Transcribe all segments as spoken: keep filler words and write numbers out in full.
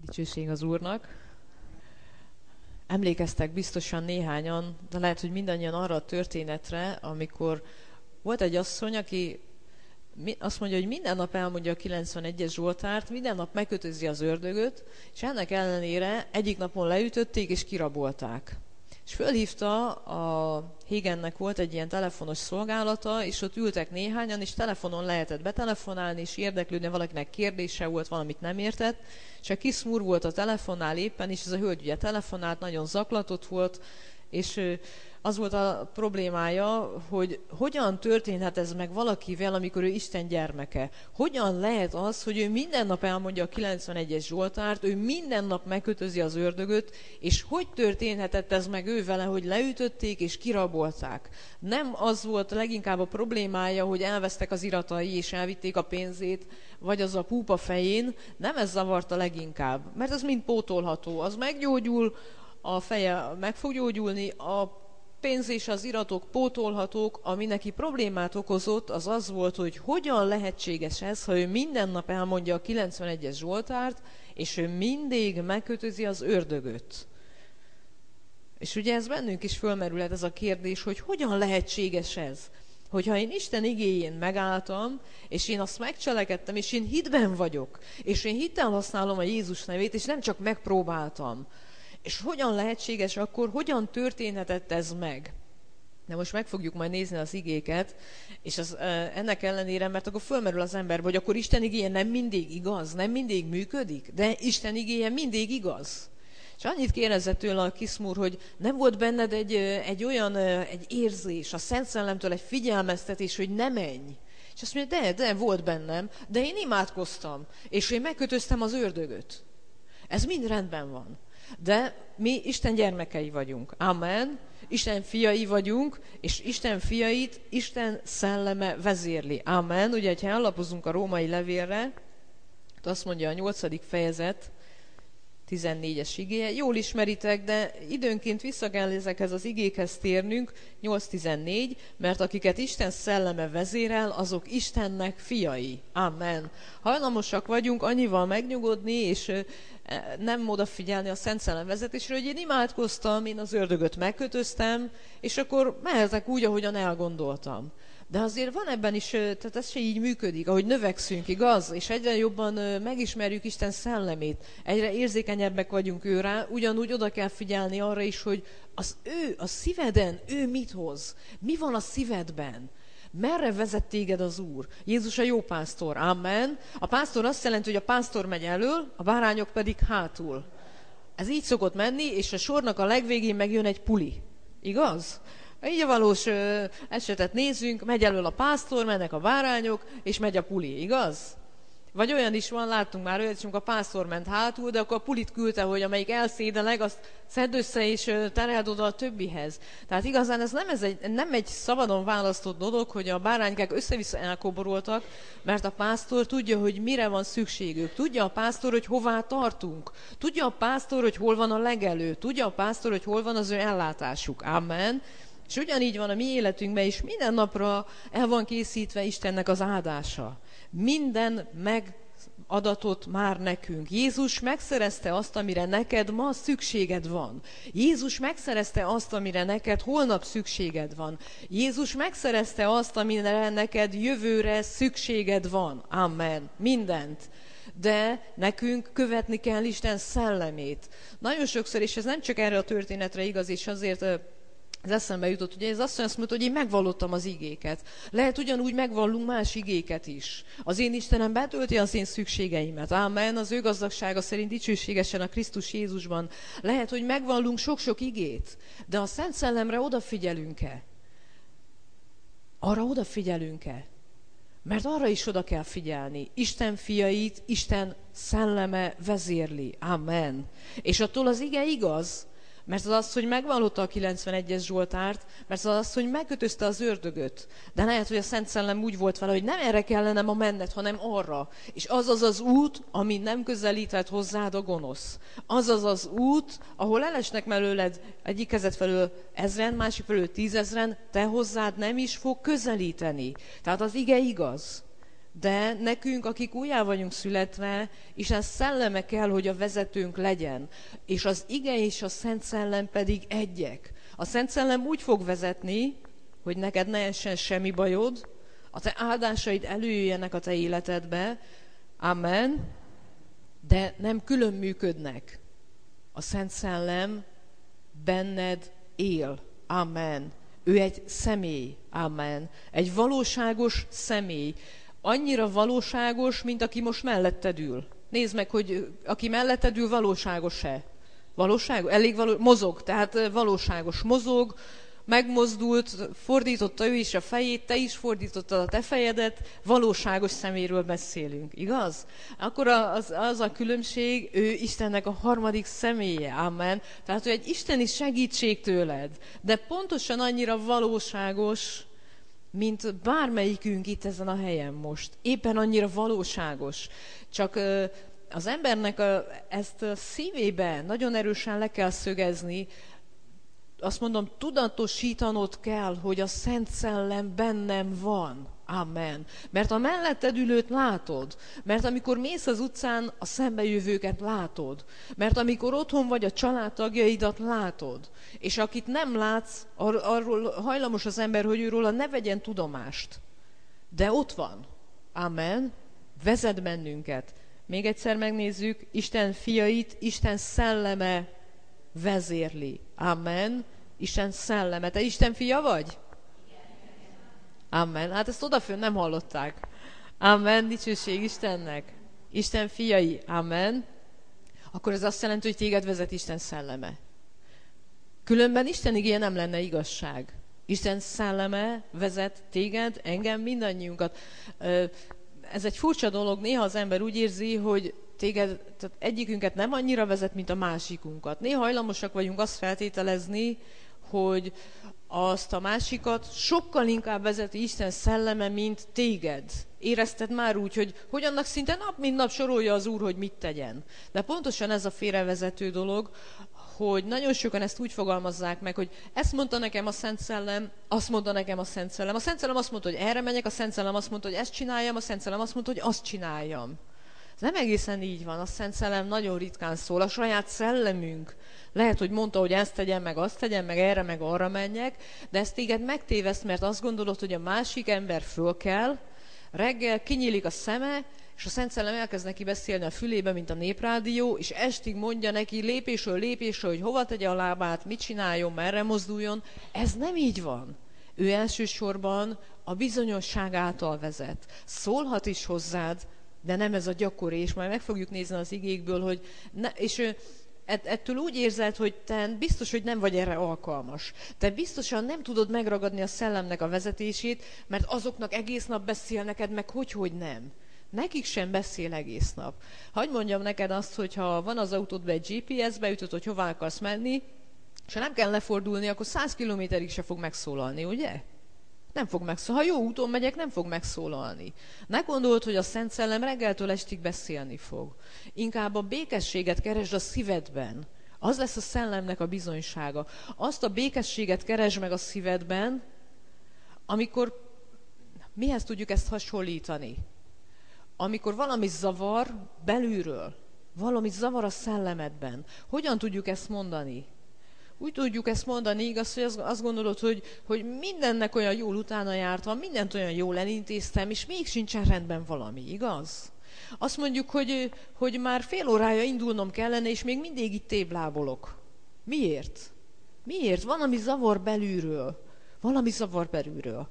Dicsőség az Úrnak. Emlékeztek biztosan néhányan, de lehet, hogy mindannyian arra a történetre, amikor volt egy asszony, aki azt mondja, hogy minden nap elmondja a kilencvenegyes Zsoltárt, minden nap megkötözi az ördögöt, és ennek ellenére egyik napon leütötték és kirabolták. És fölhívta, a Higennek volt egy ilyen telefonos szolgálata, és ott ültek néhányan, és telefonon lehetett betelefonálni, és érdeklődni, valakinek kérdése volt, valamit nem értett, és a kis Moore volt a telefonnál éppen, és ez a hölgy ugye telefonált, nagyon zaklatott volt, és az volt a problémája, hogy hogyan történhet ez meg valakivel, amikor ő Isten gyermeke. Hogyan lehet az, hogy ő minden nap elmondja a kilencvenegyes Zsoltárt, ő minden nap megkötözi az ördögöt, és hogy történhetett ez meg ő vele, hogy leütötték és kirabolták. Nem az volt leginkább a problémája, hogy elvesztek az iratai és elvitték a pénzét, vagy az a púpa fején, nem ez zavarta leginkább, mert ez mind pótolható, az meggyógyul, a feje meg fog gyógyulni, a pénz és az iratok pótolhatók, ami neki problémát okozott, az az volt, hogy hogyan lehetséges ez, ha ő minden nap elmondja a kilencvenegyes Zsoltárt, és ő mindig megkötözi az ördögöt. És ugye ez bennünk is fölmerülhet ez a kérdés, hogy hogyan lehetséges ez? Hogyha én Isten igéjén megálltam, és én azt megcselekedtem, és én hitben vagyok, és én hittel használom a Jézus nevét, és nem csak megpróbáltam, és hogyan lehetséges akkor, hogyan történhetett ez meg? De most meg fogjuk majd nézni az igéket, és az, ennek ellenére, mert akkor fölmerül az emberbe, hogy akkor Isten igéje nem mindig igaz, nem mindig működik, de Isten igéje mindig igaz. És annyit kérdezett tőle a kis Moore, hogy nem volt benned egy, egy olyan egy érzés, a Szent Szellemtől egy figyelmeztetés, hogy ne menj. És azt mondja, de, de volt bennem, de én imádkoztam, és én megkötöztem az ördögöt. Ez mind rendben van. De mi Isten gyermekei vagyunk. Amen. Isten fiai vagyunk, és Isten fiait Isten szelleme vezérli. Amen. Ugye, ha ellapozunk a római levélre, azt mondja a nyolcadik fejezet, tizennégyes igéje. Jól ismeritek, de időnként vissza kell ezekhez az igékhez térnünk, nyolc tizennégy, mert akiket Isten szelleme vezérel, azok Istennek fiai. Amen. Hajlamosak vagyunk annyival megnyugodni, és nem odafigyelni a Szent Szellem vezetésre, hogy én imádkoztam, én az ördögöt megkötöztem, és akkor mehetek úgy, ahogyan elgondoltam. De azért van ebben is, tehát ez se így működik, ahogy növekszünk, igaz? És egyre jobban megismerjük Isten szellemét, egyre érzékenyebbek vagyunk ő rá, ugyanúgy oda kell figyelni arra is, hogy az ő, a szíveden, ő mit hoz? Mi van a szívedben? Merre vezet téged az Úr? Jézus a jó pásztor, amen. A pásztor azt jelenti, hogy a pásztor megy elől, a bárányok pedig hátul. Ez így szokott menni, és a sornak a legvégén megjön egy puli. Igaz? Így a valós ö, esetet nézzünk, megy elől a pásztor, mennek a bárányok, és megy a puli, igaz? Vagy olyan is van, láttunk már olyat, hogy a pásztor ment hátul, de akkor a pulit küldte, hogy amelyik elszédeleg, azt szedd össze és tereld oda a többihez. Tehát igazán ez nem, ez egy, nem egy szabadon választott dolog, hogy a báránykák össze-vissza elkoboroltak, mert a pásztor tudja, hogy mire van szükségük. Tudja a pásztor, hogy hová tartunk. Tudja a pásztor, hogy hol van a legelő. Tudja a pásztor, hogy hol van az ő ellátásuk. Amen. És ugyanígy van a mi életünkben is, minden napra el van készítve Istennek az áldása. Minden megadatott már nekünk. Jézus megszerezte azt, amire neked ma szükséged van. Jézus megszerezte azt, amire neked holnap szükséged van. Jézus megszerezte azt, amire neked jövőre szükséged van. Amen. Mindent. De nekünk követni kell Isten szellemét. Nagyon sokszor, és ez nem csak erre a történetre igaz, és azért ez eszembe jutott, ugye ez azt mondta, hogy én megvallottam az igéket. Lehet ugyanúgy megvallunk más igéket is. Az én Istenem betölti az én szükségeimet. Ámen, az ő gazdagsága szerint dicsőségesen a Krisztus Jézusban. Lehet, hogy megvallunk sok-sok igét, de a Szent Szellemre odafigyelünk-e? Arra odafigyelünk-e? Mert arra is oda kell figyelni. Isten fiait, Isten szelleme vezérli. Amen. És attól az ige igaz, mert az az, hogy megvallotta a kilencvenegyes Zsoltárt, mert az az, hogy megkötözte az ördögöt. De lehet, hogy a Szent Szellem úgy volt vele, hogy nem erre kellene ma menned, hanem arra. És az az az út, ami nem közelített hozzád a gonosz. Az az az út, ahol elesnek mellőled egyik kezed felől ezren, másik felől tízezren, te hozzád nem is fog közelíteni. Tehát az ige igaz. De nekünk, akik újjá vagyunk születve, Isten szelleme kell, hogy a vezetőnk legyen. És az ige és a Szent Szellem pedig egyek. A Szent Szellem úgy fog vezetni, hogy neked ne essen semmi bajod, a te áldásaid előjöjjenek a te életedbe, amen, de nem külön működnek. A Szent Szellem benned él, amen. Ő egy személy, amen. Egy valóságos személy. Annyira valóságos, mint aki most melletted ül. Nézd meg, hogy aki melletted ül, valóságos-e? Valóságos? Elég való, mozog, tehát valóságos mozog, megmozdult, fordította ő is a fejét, te is fordítottad a te fejedet, valóságos szeméről beszélünk, igaz? Akkor az, az a különbség, ő Istennek a harmadik személye, amen. Tehát ő egy isteni segítség tőled, de pontosan annyira valóságos, mint bármelyikünk itt ezen a helyen most. Éppen annyira valóságos. Csak az embernek a, ezt a szívébe nagyon erősen le kell szögezni, azt mondom, tudatosítanod kell, hogy a Szent Szellem bennem van. Amen. Mert a melletted ülőt látod. Mert amikor mész az utcán, a szembejövőket látod. Mert amikor otthon vagy, a családtagjaidat látod. És akit nem látsz, ar- arról hajlamos az ember, hogy őróla ne vegyen tudomást. De ott van. Amen. Vezet bennünket. Még egyszer megnézzük, Isten fiait, Isten szelleme vezérli. Amen. Isten szelleme. Te Isten fia vagy? Amen. Hát ezt odafönn nem hallották. Amen. Dicsőség Istennek. Isten fiai. Amen. Akkor ez azt jelenti, hogy téged vezet Isten szelleme. Különben Isten igéje nem lenne igazság. Isten szelleme vezet téged, engem, mindannyiunkat. Ez egy furcsa dolog. Néha az ember úgy érzi, hogy téged, tehát egyikünket nem annyira vezet, mint a másikunkat. Néha hajlamosak vagyunk azt feltételezni, hogy azt a másikat sokkal inkább vezeti Isten szelleme, mint téged. Érezted már úgy, hogy, hogy annak szinte nap mint nap sorolja az Úr, hogy mit tegyen. De pontosan ez a félrevezető dolog, hogy nagyon sokan ezt úgy fogalmazzák meg, hogy ezt mondta nekem a Szent Szellem, azt mondta nekem a Szent Szellem. A Szent Szellem azt mondta, hogy erre menjek, a Szent Szellem azt mondta, hogy ezt csináljam, a Szent Szellem azt mondta, hogy azt csináljam. Ez nem egészen így van, a Szent Szellem nagyon ritkán szól, a saját szellemünk. Lehet, hogy mondta, hogy ezt tegyem, meg azt tegyem, meg erre, meg arra menjek, de ezt téged megtéveszt, mert azt gondolod, hogy a másik ember föl kell, reggel kinyílik a szeme, és a Szent Szellem elkezd neki beszélni a fülébe, mint a néprádió, és estig mondja neki lépésről lépésről, hogy hova tegye a lábát, mit csináljon, merre mozduljon. Ez nem így van. Ő elsősorban a bizonyosság által vezet. Szólhat is hozzád, de nem ez a gyakori, és majd meg fogjuk nézni az igékből, hogy ne, és ettől úgy érzed, hogy te biztos, hogy nem vagy erre alkalmas. Te biztosan nem tudod megragadni a szellemnek a vezetését, mert azoknak egész nap beszél neked, meg hogy-hogy nem. Nekik sem beszél egész nap. Hadd mondjam neked azt, hogy ha van az autódban egy gé pé es, beütöd, hogy hová akarsz menni, és ha nem kell lefordulni, akkor száz kilométerig se fog megszólalni, ugye? Nem fog megszólalni. Ha jó úton megyek, nem fog megszólalni. Ne gondold, hogy a Szent Szellem reggeltől estig beszélni fog. Inkább a békességet keresd a szívedben. Az lesz a szellemnek a bizonysága. Azt a békességet keresd meg a szívedben, amikor mihez tudjuk ezt hasonlítani? Amikor valami zavar belülről, valami zavar a szellemedben. Hogyan tudjuk ezt mondani? Úgy tudjuk ezt mondani, igaz, hogy azt gondolod, hogy, hogy mindennek olyan jól utána jártam, mindent olyan jól elintéztem, és még sincsen rendben valami, igaz? Azt mondjuk, hogy, hogy már fél órája indulnom kellene, és még mindig itt téblábolok. Miért? Miért? Valami zavar belülről. Valami zavar belülről.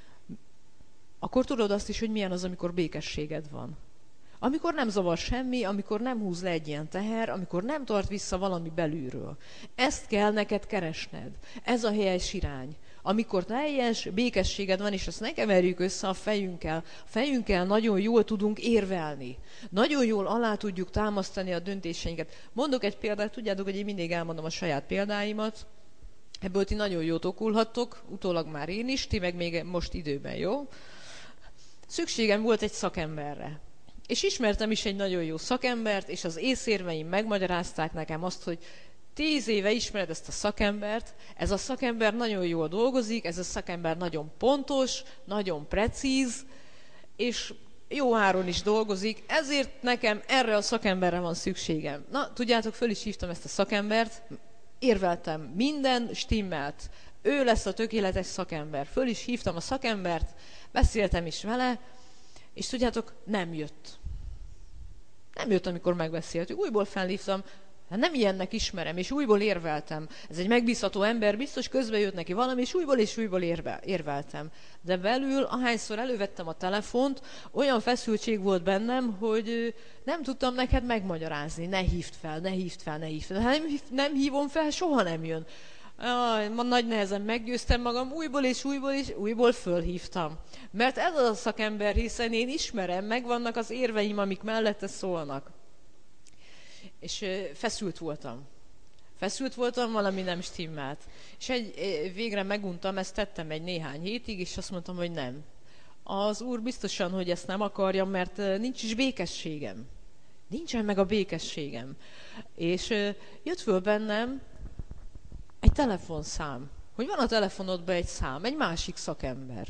Akkor tudod azt is, hogy milyen az, amikor békességed van. Amikor nem zavar semmi, amikor nem húz le egy ilyen teher, amikor nem tart vissza valami belülről. Ezt kell neked keresned. Ez a helyes irány. Amikor teljes békességed van, és ezt ne keverjük össze a fejünkkel. A fejünkkel nagyon jól tudunk érvelni. Nagyon jól alá tudjuk támasztani a döntéseinket. Mondok egy példát, tudjátok, hogy én mindig elmondom a saját példáimat. Ebből ti nagyon jót okulhattok, utólag már én is, ti meg még most időben, jó? Szükségem volt egy szakemberre. És ismertem is egy nagyon jó szakembert, és az észérveim megmagyarázták nekem azt, hogy tíz éve ismered ezt a szakembert, ez a szakember nagyon jól dolgozik, ez a szakember nagyon pontos, nagyon precíz, és jó áron is dolgozik, ezért nekem erre a szakemberre van szükségem. Na, tudjátok, föl is hívtam ezt a szakembert, érveltem, minden stimmelt. Ő lesz a tökéletes szakember. Föl is hívtam a szakembert, beszéltem is vele, és tudjátok, nem jött. Nem jött, amikor megbeszéltük. Újból felhívtam, hát nem ilyennek ismerem, és újból érveltem. Ez egy megbízható ember, biztos közbe jött neki valami, és újból és újból érve, érveltem. De belül, ahányszor elővettem a telefont, olyan feszültség volt bennem, hogy nem tudtam neked megmagyarázni. Ne hívd fel, ne hívd fel, ne hívd fel. Ha nem, nem hívom fel, soha nem jön. Aj, ma nagy nehezen meggyőztem magam, újból és újból és újból fölhívtam. Mert ez az a szakember, hiszen én ismerem, megvannak az érveim, amik mellette szólnak. És feszült voltam. Feszült voltam, valami nem stimmelt. És egy, végre meguntam, ezt tettem egy néhány hétig, és azt mondtam, hogy nem. Az Úr biztosan, hogy ezt nem akarja, mert nincs is békességem. Nincsen meg a békességem. És jött föl bennem egy telefonszám. Hogy van a telefonodban egy szám, egy másik szakember.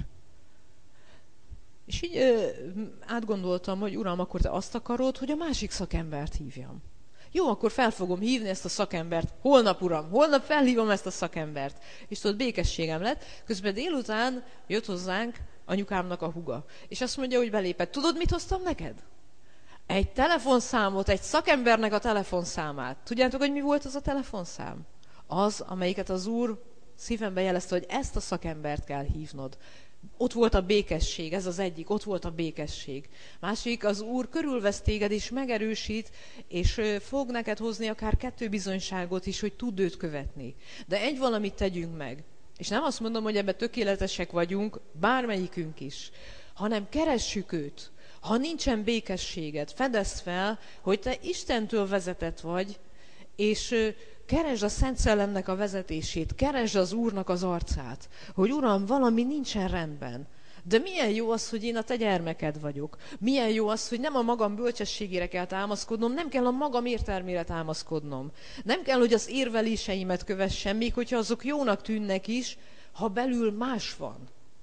És így ö, átgondoltam, hogy Uram, akkor te azt akarod, hogy a másik szakembert hívjam. Jó, akkor fel fogom hívni ezt a szakembert. Holnap, Uram, holnap felhívom ezt a szakembert. És tudod, békességem lett. Közben délután jött hozzánk anyukámnak a húga. És azt mondja, hogy belépett. Tudod, mit hoztam neked? Egy telefonszámot, egy szakembernek a telefonszámát. Tudjátok, hogy mi volt az a telefonszám? Az, amelyiket az Úr szívembe jelezte, hogy ezt a szakembert kell hívnod. Ott volt a békesség, ez az egyik, ott volt a békesség. Másik, az Úr körülvesz téged és megerősít, és fog neked hozni akár kettő bizonyságot is, hogy tudd őt követni. De egy valamit tegyünk meg. És nem azt mondom, hogy ebben tökéletesek vagyunk, bármelyikünk is, hanem keressük őt. Ha nincsen békességed, fedezd fel, hogy te Istentől vezetett vagy, és keresd a Szent Szellemnek a vezetését, keresd az Úrnak az arcát, hogy Uram, valami nincsen rendben. De milyen jó az, hogy én a te gyermeked vagyok. Milyen jó az, hogy nem a magam bölcsességére kell támaszkodnom, nem kell a magam értelmére támaszkodnom. Nem kell, hogy az érveléseimet kövessem, még hogyha azok jónak tűnnek is, ha belül más van.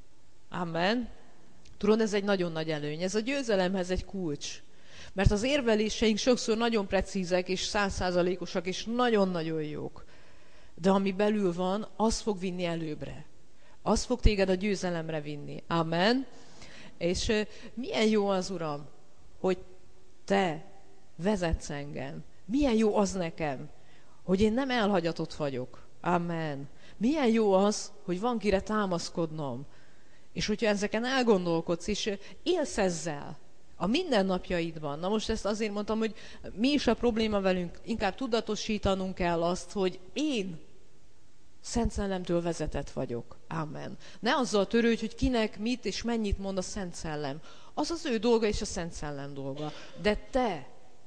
Amen. Tudod, ez egy nagyon nagy előny. Ez a győzelemhez egy kulcs. Mert az érveléseink sokszor nagyon precízek, és százszázalékosak, és nagyon-nagyon jók. De ami belül van, az fog vinni előbbre. Az fog téged a győzelemre vinni. Amen. És uh, milyen jó az, Uram, hogy te vezetsz engem. Milyen jó az nekem, hogy én nem elhagyatott vagyok. Amen. Milyen jó az, hogy van kire támaszkodnom. És hogyha ezeken elgondolkodsz, és uh, élsz ezzel, a mindennapjaidban. Na most ezt azért mondtam, hogy mi is a probléma velünk, inkább tudatosítanunk kell azt, hogy én Szent Szellemtől vezetett vagyok. Amen. Ne azzal törődj, hogy kinek mit és mennyit mond a Szent Szellem. Az az ő dolga és a Szent Szellem dolga. De te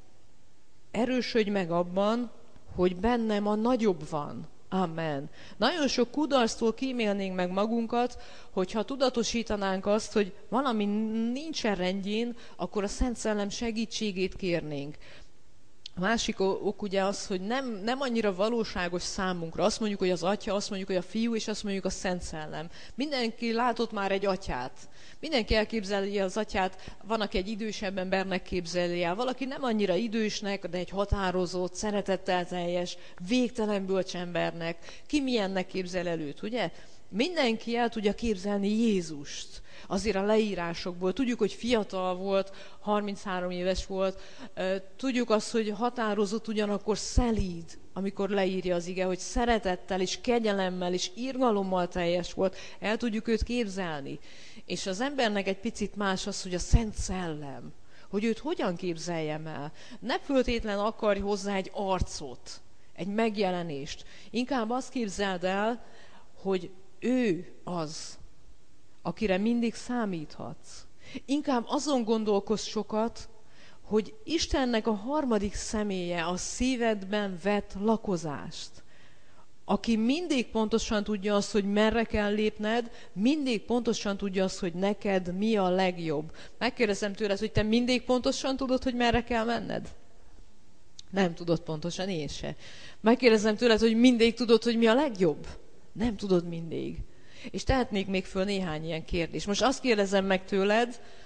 erősödj meg abban, hogy bennem a nagyobb van. Amen. Nagyon sok kudarctól kímélnénk meg magunkat, hogyha tudatosítanánk azt, hogy valami nincsen rendjén, akkor a Szent Szellem segítségét kérnénk. A másik ok ugye az, hogy nem, nem annyira valóságos számunkra. Azt mondjuk, hogy az Atya, azt mondjuk, hogy a Fiú, és azt mondjuk a Szent Szellem. Mindenki látott már egy atyát. Mindenki elképzeli az atyát, van, aki egy idősebb embernek képzeli el, valaki nem annyira idősnek, de egy határozott, szeretettel teljes, végtelen bölcsembernek. Ki milyennek képzel el őt, ugye? Mindenki el tudja képzelni Jézust. Azért a leírásokból. Tudjuk, hogy fiatal volt, harminchárom éves volt. Tudjuk azt, hogy határozott, ugyanakkor szelíd, amikor leírja az ige, hogy szeretettel és kegyelemmel és irgalommal teljes volt. El tudjuk őt képzelni. És az embernek egy picit más az, hogy a Szent Szellem, hogy őt hogyan képzeljem el. Ne föltétlen akarj hozzá egy arcot, egy megjelenést. Inkább azt képzeld el, hogy ő az, akire mindig számíthatsz. Inkább azon gondolkozz sokat, hogy Istennek a harmadik személye a szívedben vett lakozást. Aki mindig pontosan tudja azt, hogy merre kell lépned, mindig pontosan tudja azt, hogy neked mi a legjobb. Megkérdezem tőled, hogy te mindig pontosan tudod, hogy merre kell menned? Nem tudod pontosan, én se. Megkérdezem tőled, hogy mindig tudod, hogy mi a legjobb? Nem tudod mindig. És tehetnék még föl néhány ilyen kérdést. Most azt kérdezem meg tőled,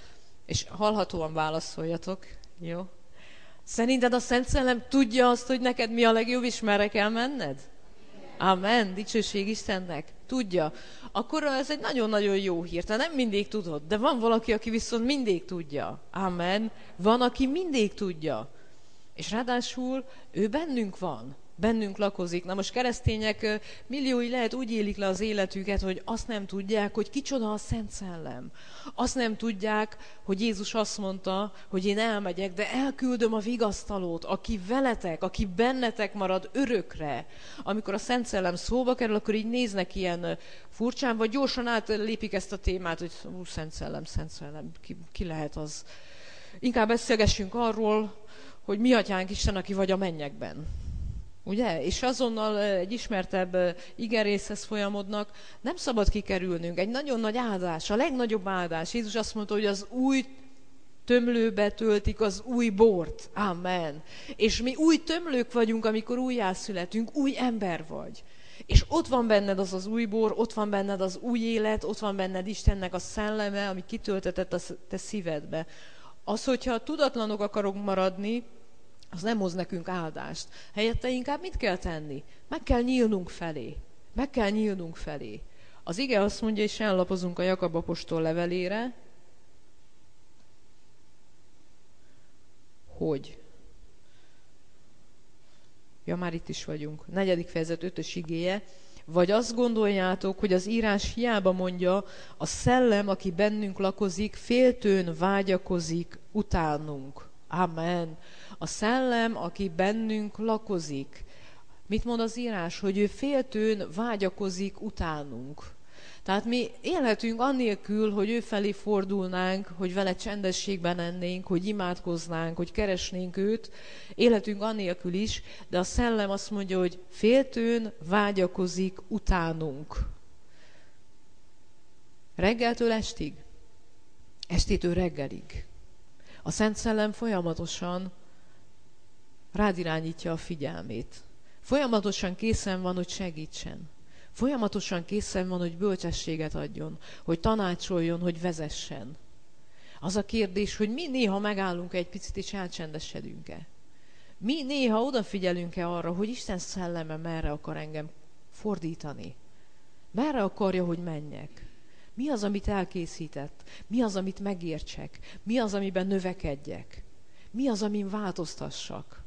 És hallhatóan válaszoljatok, jó? Szerinted a Szent Szellem tudja azt, hogy neked mi a legjobb, és merre kell menned? Amen, dicsőség Istennek. Tudja. Akkor ez egy nagyon-nagyon jó hír. Te nem mindig tudod, de van valaki, aki viszont mindig tudja. Amen. Van, aki mindig tudja. És ráadásul ő bennünk van. Bennünk lakozik. Na most keresztények milliói lehet úgy élik le az életüket, hogy azt nem tudják, hogy kicsoda a Szent Szellem. Azt nem tudják, hogy Jézus azt mondta, hogy én elmegyek, de elküldöm a vigasztalót, aki veletek, aki bennetek marad örökre. Amikor a Szent Szellem szóba kerül, akkor így néznek ilyen furcsán, vagy gyorsan átlépik ezt a témát, hogy ú, Szent Szellem, Szent Szellem, ki, ki lehet az? Inkább beszélgessünk arról, hogy mi atyánk Isten, aki vagy a mennyekben. Ugye? És azonnal egy ismertebb igerészhez folyamodnak, nem szabad kikerülnünk. Egy nagyon nagy áldás, a legnagyobb áldás. Jézus azt mondta, hogy az új tömlőbe töltik az új bort. Amen. És mi új tömlők vagyunk, amikor újjászületünk, új ember vagy. És ott van benned az az új bor, ott van benned az új élet, ott van benned Istennek a szelleme, ami kitöltetett a te szívedbe. Az, hogyha tudatlanok akarunk maradni, az nem hoz nekünk áldást. Helyette inkább mit kell tenni? Meg kell nyílnunk felé. Meg kell nyílnunk felé. Az ige azt mondja, és ellapozunk a Jakab apostol levelére, hogy ja, már itt is vagyunk. Negyedik fejezet ötös igéje. Vagy azt gondoljátok, hogy az írás hiába mondja, a szellem, aki bennünk lakozik, féltőn vágyakozik utánunk. Amen. A szellem, aki bennünk lakozik. Mit mond az írás? Hogy ő féltőn vágyakozik utánunk. Tehát mi élhetünk annélkül, hogy ő felé fordulnánk, hogy vele csendességben lennénk, hogy imádkoznánk, hogy keresnénk őt. Élhetünk annélkül is, de a szellem azt mondja, hogy féltőn vágyakozik utánunk. Reggeltől estig? Estétől reggelig. A Szent Szellem folyamatosan rád irányítja a figyelmét. Folyamatosan készen van, hogy segítsen. Folyamatosan készen van, hogy bölcsességet adjon, hogy tanácsoljon, hogy vezessen. Az a kérdés, hogy mi néha megállunk egy picit és elcsendesedünk-e. Mi néha odafigyelünk-e arra, hogy Isten szelleme merre akar engem fordítani. Merre akarja, hogy menjek. Mi az, amit elkészített? Mi az, amit megértsek? Mi az, amiben növekedjek? Mi az, amin változtassak?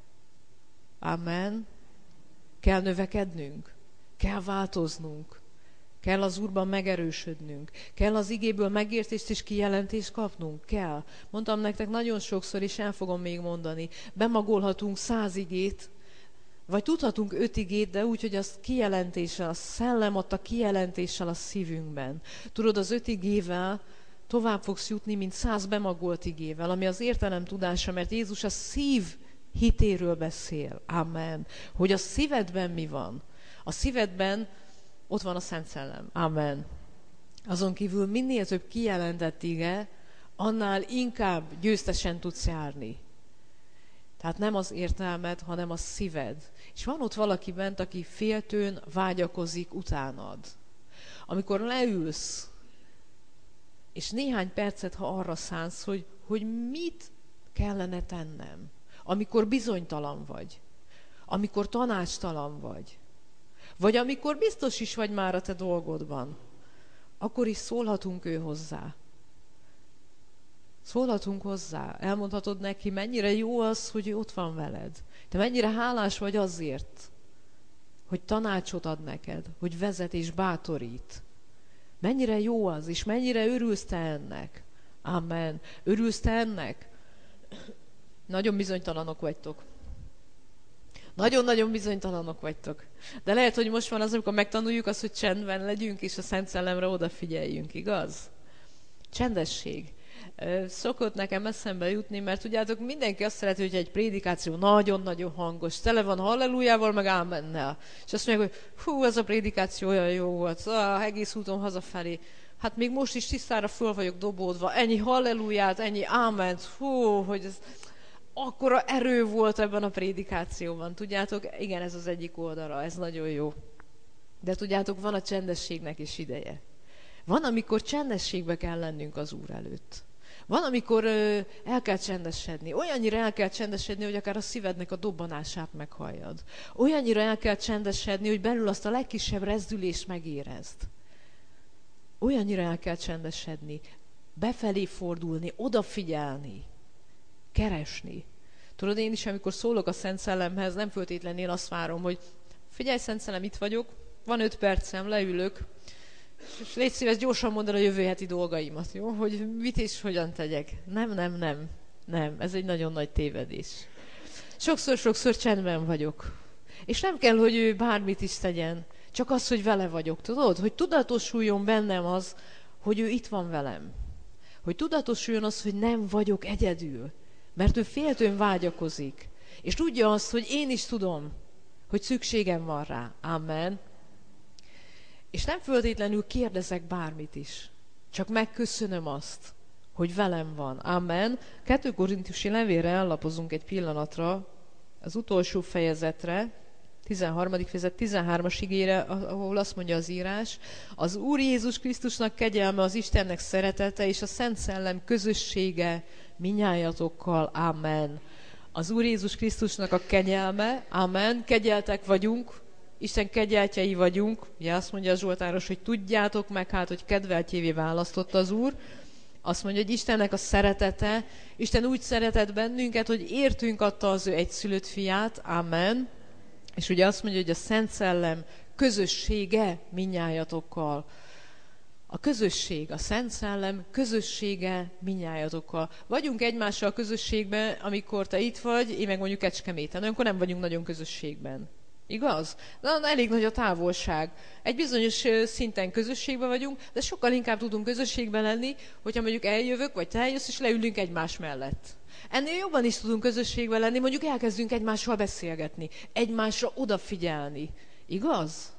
Amen. Kell növekednünk, kell változnunk, kell az Úrban megerősödnünk, kell az igéből megértést és kijelentést kapnunk, kell. Mondtam nektek nagyon sokszor, és el fogom még mondani, bemagolhatunk száz igét, vagy tudhatunk öt igét, de úgy, hogy azt kijelentéssel, a szellem adta kijelentéssel a szívünkben. Tudod, az öt igével tovább fogsz jutni, mint száz bemagolt igével, ami az értelem tudása, mert Jézus a szív hitéről beszél. Amen. Hogy a szívedben mi van? A szívedben ott van a Szent Szellem. Amen. Azon kívül minél több kijelentett ige, annál inkább győztesen tudsz járni. Tehát nem az értelmed, hanem a szíved. És van ott valaki bent, aki féltőn vágyakozik utánad. Amikor leülsz, és néhány percet, ha arra szánsz, hogy, hogy mit kellene tennem, amikor bizonytalan vagy, amikor tanácstalan vagy, vagy amikor biztos is vagy már a te dolgodban, akkor is szólhatunk ő hozzá. Szólhatunk hozzá, elmondhatod neki, mennyire jó az, hogy ő ott van veled. Te mennyire hálás vagy azért, hogy tanácsot ad neked, hogy vezet és bátorít. Mennyire jó az, és mennyire örülsz te ennek. Amen. Örülsz te ennek? Nagyon bizonytalanok vagytok. Nagyon-nagyon bizonytalanok vagytok. De lehet, hogy most van az, amikor megtanuljuk azt, hogy csendben legyünk, és a Szent Szellemre odafigyeljünk, igaz? Csendesség. Szokott nekem eszembe jutni, mert tudjátok, mindenki azt szereti, hogy egy prédikáció nagyon-nagyon hangos, tele van hallelujával, meg ámennel. És azt mondják, hogy hú, ez a prédikáció olyan jó volt, ah, egész úton hazafelé. Hát még most is tisztára föl vagyok dobódva, ennyi halleluját, ennyi áment, hú, hogy ez akkora erő volt ebben a prédikációban. Tudjátok, igen, ez az egyik oldala, ez nagyon jó. De tudjátok, van a csendességnek is ideje. Van, amikor csendességbe kell lennünk az Úr előtt. Van, amikor ö, el kell csendesedni. Olyannyira el kell csendesedni, hogy akár a szívednek a dobbanását meghalljad. Olyannyira el kell csendesedni, hogy belül azt a legkisebb rezdülést megérezd. Olyannyira el kell csendesedni. Befelé fordulni, odafigyelni. Keresni. Tudod, én is, amikor szólok a Szent Szellemhez, nem föltétlenül én azt várom, hogy figyelj, Szent Szellem, itt vagyok, van öt percem, leülök, és légy szíves, gyorsan mondd el a jövő heti dolgaimat, jó? Hogy mit és hogyan tegyek. Nem, nem, nem, nem. Ez egy nagyon nagy tévedés. Sokszor-sokszor csendben vagyok. És nem kell, hogy ő bármit is tegyen. Csak az, hogy vele vagyok, tudod? Hogy tudatosuljon bennem az, hogy ő itt van velem. Hogy tudatosuljon az, hogy nem vagyok egyedül. Mert ő féltőn vágyakozik. És tudja azt, hogy én is tudom, hogy szükségem van rá. Amen. És nem föltétlenül kérdezek bármit is. Csak megköszönöm azt, hogy velem van. Amen. kettő Korintusi levélre ellapozunk egy pillanatra, az utolsó fejezetre, tizenharmadik fejezet tizenhármas igére, ahol azt mondja az írás, az Úr Jézus Krisztusnak kegyelme, az Istennek szeretete és a Szent Szellem közössége minnyájatokkal. Amen. Az Úr Jézus Krisztusnak a kegyelme, amen, kegyeltek vagyunk, Isten kegyeltjei vagyunk, ugye azt mondja a Zsoltáros, hogy tudjátok meg hát, hogy kedveltjévé választott az Úr. Azt mondja, hogy Istennek a szeretete, Isten úgy szeretett bennünket, hogy értünk adta az ő egyszülött fiát, amen. És ugye azt mondja, hogy a Szent Szellem közössége minnyájatokkal. A közösség, a Szent Szellem közössége minnyájatokkal. Vagyunk egymással közösségben, amikor te itt vagy, én meg mondjuk Kecskeméten, olyankor nem vagyunk nagyon közösségben. Igaz? Na, na, elég nagy a távolság. Egy bizonyos szinten közösségben vagyunk, de sokkal inkább tudunk közösségben lenni, hogyha mondjuk eljövök, vagy te eljössz, és leülünk egymás mellett. Ennél jobban is tudunk közösségben lenni, mondjuk elkezdünk egymással beszélgetni, egymásra odafigyelni. Igaz?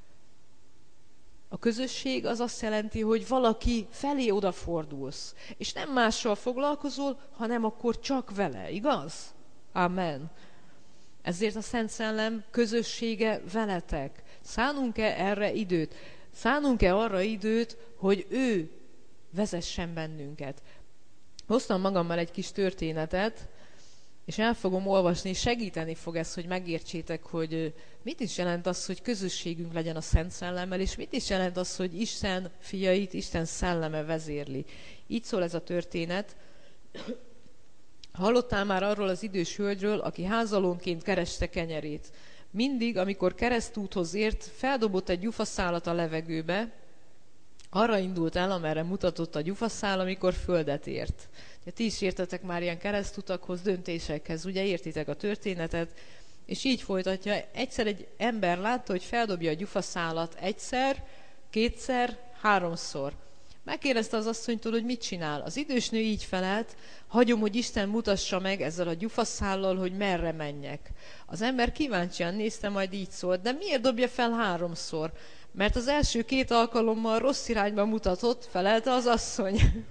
A közösség az azt jelenti, hogy valaki felé odafordulsz, és nem mással foglalkozol, hanem akkor csak vele. Igaz? Amen. Ezért a Szent Szellem közössége veletek. Szánunk-e erre időt? Szánunk-e arra időt, hogy ő vezessen bennünket? Hoztam magammal egy kis történetet, és el fogom olvasni, segíteni fog ez, hogy megértsétek, hogy mit is jelent az, hogy közösségünk legyen a Szent Szellemmel, és mit is jelent az, hogy Isten fiait, Isten szelleme vezérli. Így szól ez a történet. Hallottál már arról az idős hölgyről, aki házalonként kereste kenyerét. Mindig, amikor keresztúthoz ért, feldobott egy gyufaszálat a levegőbe, arra indult el, amerre mutatott a gyufaszál, amikor földet ért. Ja, ti is értetek már ilyen keresztutakhoz, döntésekhez, ugye értitek a történetet, és így folytatja. Egyszer egy ember látta, hogy feldobja a gyufaszálat egyszer, kétszer, háromszor. Megkérdezte az asszonytól, hogy mit csinál. Az idős nő így felelt, hagyom, hogy Isten mutassa meg ezzel a gyufaszállal, hogy merre menjek. Az ember kíváncsian nézte, majd így szólt, de miért dobja fel háromszor? Mert az első két alkalommal rossz irányba mutatott, felelte az asszony.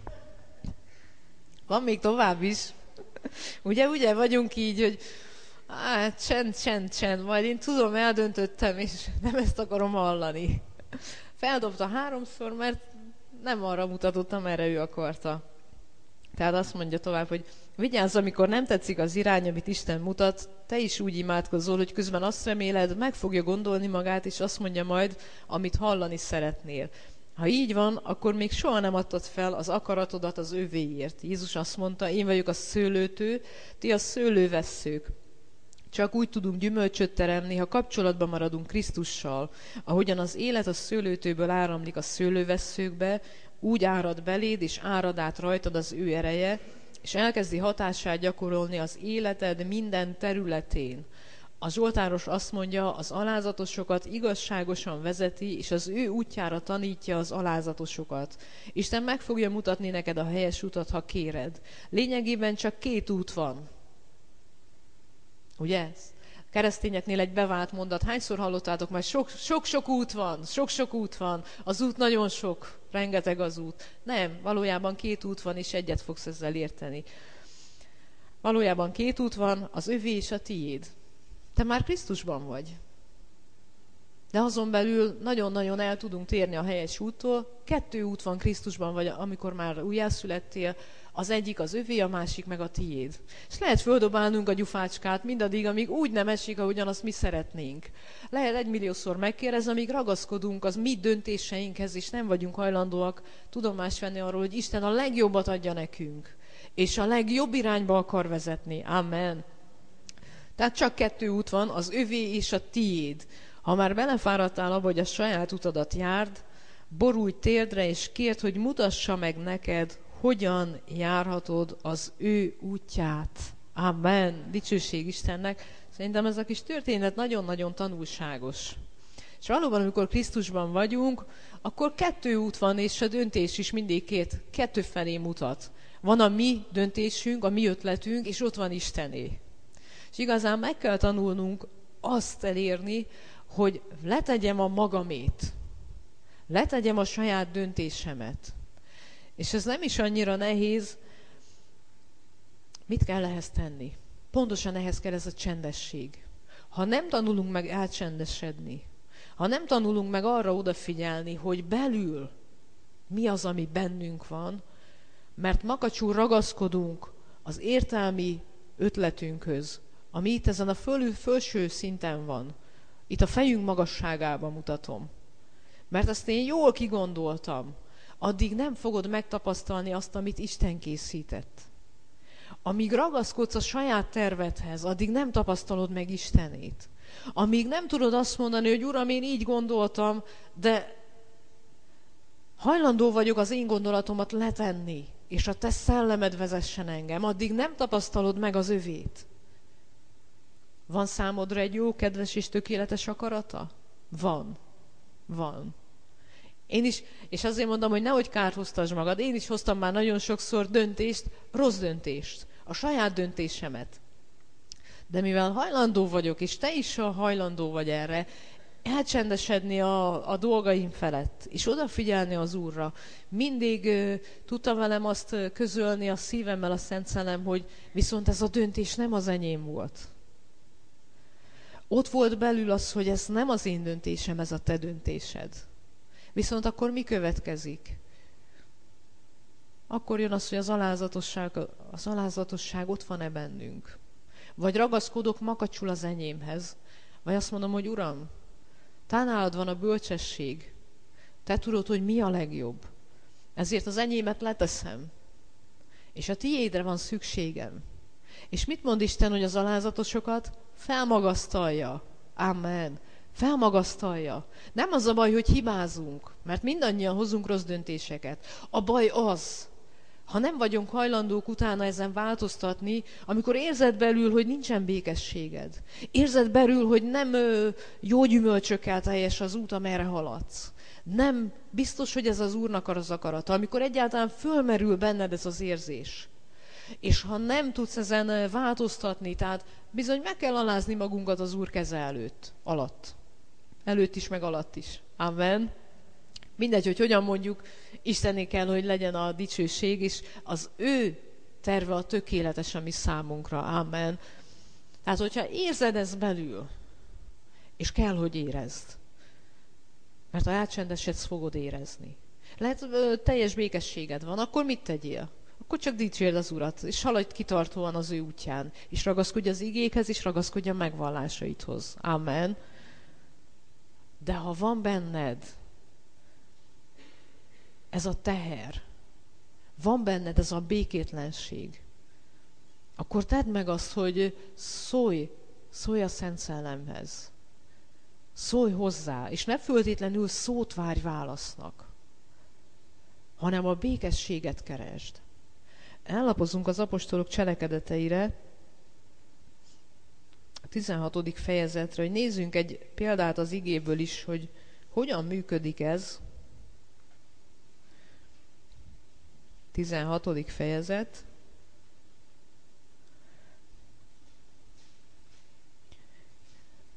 Van még tovább is. Ugye, ugye vagyunk így, hogy hát csend, csend, csend, majd én tudom, eldöntöttem, és nem ezt akarom hallani. Feldobta háromszor, mert nem arra mutatott, amerre ő akarta. Tehát azt mondja tovább, hogy vigyázz, amikor nem tetszik az irány, amit Isten mutat, te is úgy imádkozol, hogy közben azt reméled, meg fogja gondolni magát, és azt mondja majd, amit hallani szeretnél. Ha így van, akkor még soha nem adtad fel az akaratodat az övéért. Jézus azt mondta, én vagyok a szőlőtő, ti a szőlővesszők. Csak úgy tudunk gyümölcsöt teremni, ha kapcsolatban maradunk Krisztussal. Ahogyan az élet a szőlőtőből áramlik a szőlővesszőkbe, úgy árad beléd, és árad át rajtad az ő ereje, és elkezdi hatását gyakorolni az életed minden területén. A Zsoltáros azt mondja, az alázatosokat igazságosan vezeti, és az ő útjára tanítja az alázatosokat. Isten meg fogja mutatni neked a helyes utat, ha kéred. Lényegében csak két út van. Ugye? Keresztényeknél egy bevált mondat. Hányszor hallottátok már? Sok-sok út van, sok-sok út van. Az út nagyon sok, rengeteg az út. Nem, valójában két út van, és egyet fogsz ezzel érteni. Valójában két út van, az övé és a tiéd. Te már Krisztusban vagy. De azon belül nagyon-nagyon el tudunk térni a helyes úttól. Kettő út van Krisztusban, vagy amikor már újjászülettél, az egyik az övé, a másik meg a tiéd. És lehet földobálnunk a gyufácskát mindaddig, amíg úgy nem esik, ahogyan azt mi szeretnénk. Lehet egymilliószor megkérdezni, amíg ragaszkodunk az mi döntéseinkhez, és nem vagyunk hajlandóak tudomást venni arról, hogy Isten a legjobbat adja nekünk, és a legjobb irányba akar vezetni. Amen. Tehát csak kettő út van, az övé és a tiéd. Ha már belefáradtál abba, hogy a saját utadat járd, borulj térdre, és kérd, hogy mutassa meg neked, hogyan járhatod az ő útját. Amen. Dicsőség Istennek. Szerintem ez a kis történet nagyon-nagyon tanulságos. És valóban, amikor Krisztusban vagyunk, akkor kettő út van, és a döntés is mindig két, kettő felé mutat. Van a mi döntésünk, a mi ötletünk, és ott van Istené. És igazán meg kell tanulnunk azt elérni, hogy letegyem a magamét. Letegyem a saját döntésemet. És ez nem is annyira nehéz. Mit kell ehhez tenni? Pontosan ehhez kell ez a csendesség. Ha nem tanulunk meg elcsendesedni, ha nem tanulunk meg arra odafigyelni, hogy belül mi az, ami bennünk van, mert makacsul ragaszkodunk az értelmi ötletünkhöz, ami itt ezen a föl, fölső szinten van. Itt a fejünk magasságában mutatom. Mert ezt én jól kigondoltam, addig nem fogod megtapasztalni azt, amit Isten készített. Amíg ragaszkodsz a saját tervedhez, addig nem tapasztalod meg Istenét. Amíg nem tudod azt mondani, hogy Uram, én így gondoltam, de hajlandó vagyok az én gondolatomat letenni, és a te szellemed vezessen engem, addig nem tapasztalod meg az övét. Van számodra egy jó, kedves és tökéletes akarata? Van. Van. Én is, és azért mondom, hogy nehogy kárhoztasd magad, én is hoztam már nagyon sokszor döntést, rossz döntést, a saját döntésemet. De mivel hajlandó vagyok, és te is hajlandó vagy erre, elcsendesedni a, a dolgaim felett, és odafigyelni az Úrra. Mindig uh, tudtam velem azt uh, közölni a szívemmel, a Szent Szellem, hogy viszont ez a döntés nem az enyém volt. Ott volt belül az, hogy ez nem az én döntésem, ez a te döntésed. Viszont akkor mi következik? Akkor jön az, hogy az alázatosság, az alázatosság ott van-e bennünk. Vagy ragaszkodok makacsul az enyémhez, vagy azt mondom, hogy Uram, te nálad van a bölcsesség, te tudod, hogy mi a legjobb. Ezért az enyémet leteszem, és a tiédre van szükségem. És mit mond Isten, hogy az alázatosokat felmagasztalja? Amen. Felmagasztalja. Nem az a baj, hogy hibázunk, mert mindannyian hozunk rossz döntéseket. A baj az, ha nem vagyunk hajlandók utána ezen változtatni, amikor érzed belül, hogy nincsen békességed. Érzed belül, hogy nem ö, jó gyümölcsökkel teljes az út, amerre haladsz. Nem biztos, hogy ez az Úrnak az akarata. Amikor egyáltalán fölmerül benned ez az érzés. És ha nem tudsz ezen változtatni, tehát bizony meg kell alázni magunkat az Úr keze előtt, alatt. Előtt is, meg alatt is. Amen. Mindegy, hogy hogyan mondjuk, Istenné kell, hogy legyen a dicsőség, és az ő terve a tökéletes, ami számunkra. Amen. Tehát, hogyha érzed ezt belül, és kell, hogy érezd, mert ha elcsendesedsz, fogod érezni. Lehet, teljes békességed van, akkor mit tegyél? Akkor csak dicsérd az Urat, és haladj kitartóan az ő útján, és ragaszkodj az igékhez, és ragaszkodj a megvallásaidhoz. Amen. De ha van benned ez a teher, van benned ez a békétlenség, akkor tedd meg azt, hogy szólj, szólj a Szent Szellemhez. Szólj hozzá, és ne föltétlenül szót várj válasznak, hanem a békességet keresd. Ellapozunk az apostolok cselekedeteire, a tizenhatodik fejezetre, hogy nézzünk egy példát az igéből is, hogy hogyan működik ez. tizenhatodik fejezet.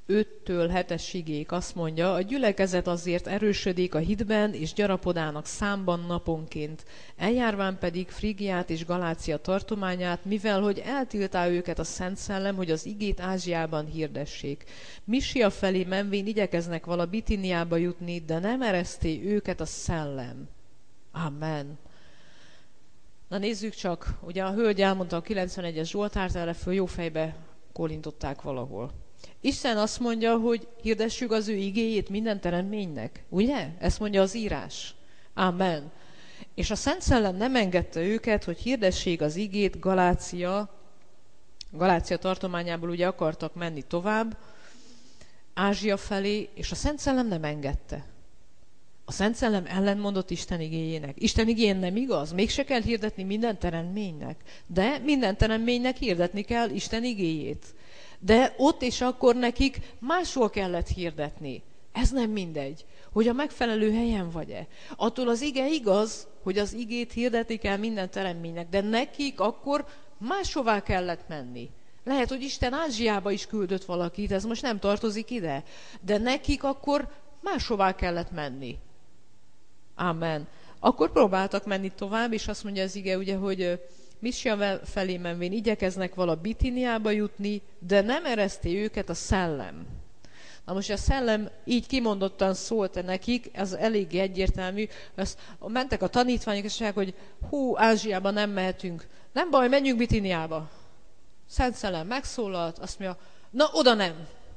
öttől hetes igék azt mondja, a gyülekezet azért erősödik a hitben és gyarapodának számban naponként. Eljárván pedig Frigiát és Galácia tartományát, mivel hogy eltiltá őket a Szent Szellem, hogy az igét Ázsiában hirdessék. Misia felé menvén igyekeznek vala Bitiniába jutni, de nem ereszté őket a szellem. Amen. Na nézzük csak, ugye a hölgy elmondta a kilencvenegyes Zsoltárt, erre föl jó fejbe kólintották valahol. Isten azt mondja, hogy hirdessük az ő igéjét minden teremtménynek. Ugye? Ezt mondja az írás. Amen. És a Szent Szellem nem engedte őket, hogy hirdessék az igét Galácia, Galácia tartományából ugye akartak menni tovább, Ázsia felé, és a Szent Szellem nem engedte. A Szent Szellem ellentmondott Isten igéjének. Isten igéjén nem igaz? Mégse kell hirdetni minden teremtménynek. De minden teremtménynek hirdetni kell Isten igéjét. De ott és akkor nekik máshol kellett hirdetni. Ez nem mindegy, hogy a megfelelő helyen vagy-e. Attól az ige igaz, hogy az igét hirdetni kell minden teremtménynek, de nekik akkor máshová kellett menni. Lehet, hogy Isten Ázsiába is küldött valakit, ez most nem tartozik ide, de nekik akkor máshová kellett menni. Amen. Akkor próbáltak menni tovább, és azt mondja az ige, ugye, hogy Misia felé menvén igyekeznek vala Bitiniába jutni, de nem ereszti őket a szellem. Na most a szellem így kimondottan szólt nekik, ez elég egyértelmű. Azt mentek a tanítványok, és mondják, hogy hú, Ázsiába nem mehetünk. Nem baj, menjünk Bitiniába. Szent Szellem megszólalt, azt mondja, na oda nem.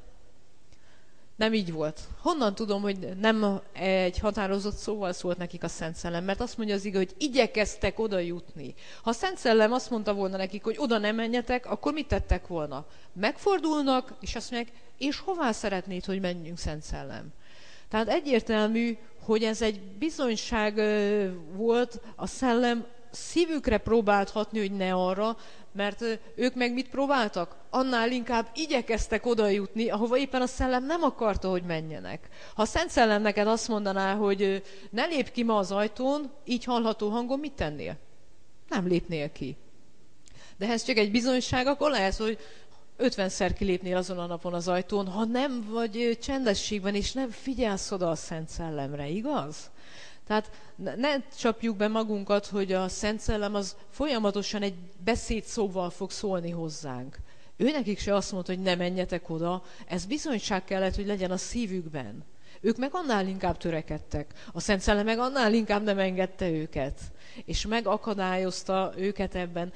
Nem így volt. Honnan tudom, hogy nem egy határozott szóval szólt nekik a Szent Szellem? Mert azt mondja az ige, hogy igyekeztek oda jutni. Ha a Szent Szellem azt mondta volna nekik, hogy oda nem menjetek, akkor mit tettek volna? Megfordulnak, és azt mondják, és hová szeretnéd, hogy menjünk, Szent Szellem? Tehát egyértelmű, hogy ez egy bizonyság volt, a Szellem szívükre próbált hatni, hogy ne arra, mert ők meg mit próbáltak? Annál inkább igyekeztek oda jutni, ahova éppen a Szellem nem akarta, hogy menjenek. Ha a Szent Szellem neked azt mondaná, hogy ne lépj ki ma az ajtón, így hallható hangon, mit tennél? Nem lépnél ki. De ez csak egy bizonyság, akkor lehet, hogy ötvenszer kilépnél azon a napon az ajtón, ha nem vagy csendességben, és nem figyelsz oda a Szent Szellemre, igaz? Tehát ne csapjuk be magunkat, hogy a Szent Szellem az folyamatosan egy beszédszóval fog szólni hozzánk. Ő nekik se azt mondta, hogy ne menjetek oda, ez bizonyság kellett, hogy legyen a szívükben. Ők meg annál inkább törekedtek. A Szent Szellem meg annál inkább nem engedte őket. És megakadályozta őket ebben.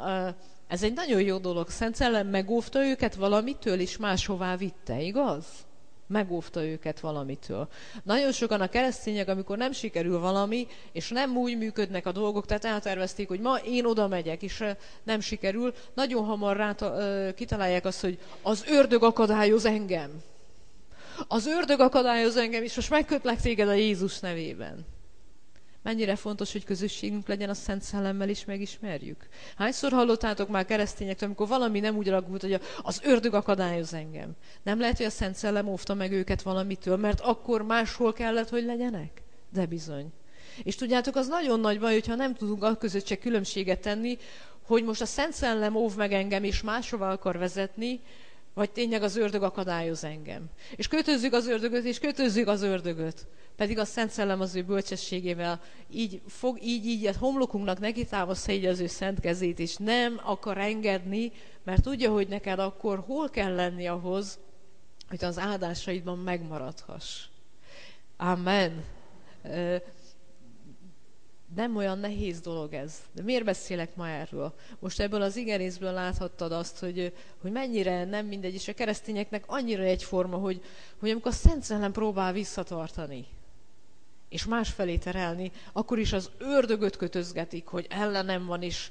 Ez egy nagyon jó dolog. Szent Szellem megóvta őket valamitől, és máshová vitte, igaz? Megóvta őket valamitől. Nagyon sokan a keresztények, amikor nem sikerül valami, és nem úgy működnek a dolgok, tehát eltervezték, hogy ma én oda megyek, és nem sikerül, nagyon hamar rá, kitalálják azt, hogy az ördög akadályoz engem. Az ördög akadályoz engem, és most megkötlek téged a Jézus nevében. Mennyire fontos, hogy közösségünk legyen a Szent Szellemmel is megismerjük. Hányszor hallottátok már keresztényektől, amikor valami nem úgy alakult, hogy az ördög akadályoz engem. Nem lehet, hogy a Szent Szellem óvta meg őket valamitől, mert akkor máshol kellett, hogy legyenek? De bizony. És tudjátok, az nagyon nagy baj, hogyha nem tudunk a között se különbséget tenni, hogy most a Szent Szellem óv meg engem, és máshova akar vezetni, vagy tényleg az ördög akadályoz engem. És kötözzük az ördögöt, és kötözzük az ördögöt. Pedig a Szent Szellem az ő bölcsességével így fog, így, így a homlokunknak neki támasztja így az ő szent kezét, és nem akar engedni, mert tudja, hogy neked akkor hol kell lenni ahhoz, hogy az áldásaidban megmaradhass. Amen. Nem olyan nehéz dolog ez. De miért beszélek ma erről? Most ebből az igerészből láthattad azt, hogy, hogy mennyire nem mindegy, és a keresztényeknek annyira egyforma, hogy, hogy amikor a Szent Szellem próbál visszatartani, és másfelé terelni, akkor is az ördögöt kötözgetik, hogy ellenem van, és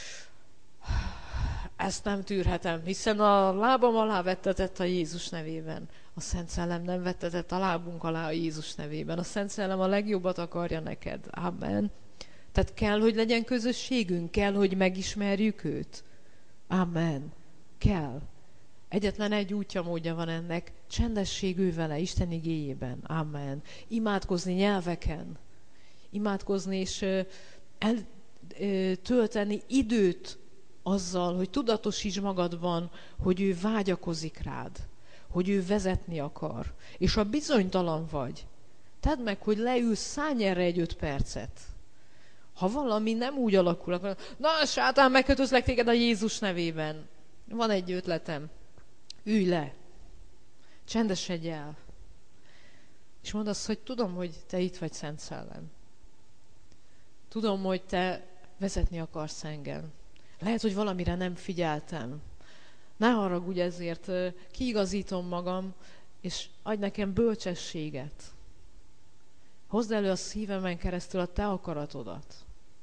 ezt nem tűrhetem, hiszen a lábam alá vettetett a Jézus nevében. A Szent Szellem nem vettetett a lábunk alá a Jézus nevében. A Szent Szellem a legjobbat akarja neked. Amen. Tehát kell, hogy legyen közösségünk, kell, hogy megismerjük őt. Amen. Kell. Egyetlen egy útja, módja van ennek, csendesség ő vele, Isten igéjében. Amen. Imádkozni nyelveken. Imádkozni és eltölteni időt azzal, hogy tudatosíts magadban, hogy ő vágyakozik rád. hogy ő vezetni akar. És ha bizonytalan vagy, tedd meg, hogy leülsz, szállj erre egy öt percet. Ha valami nem úgy alakul, akkor na, sátán, megkötözlek téged a Jézus nevében. Van egy ötletem. Ülj le. Csendesedj el. És mondd azt, hogy tudom, hogy te itt vagy, Szent Szellem. Tudom, hogy te vezetni akarsz engem. Lehet, hogy valamire nem figyeltem. Ne haragudj ezért, kiigazítom magam, és adj nekem bölcsességet. Hozd elő a szívemen keresztül a te akaratodat.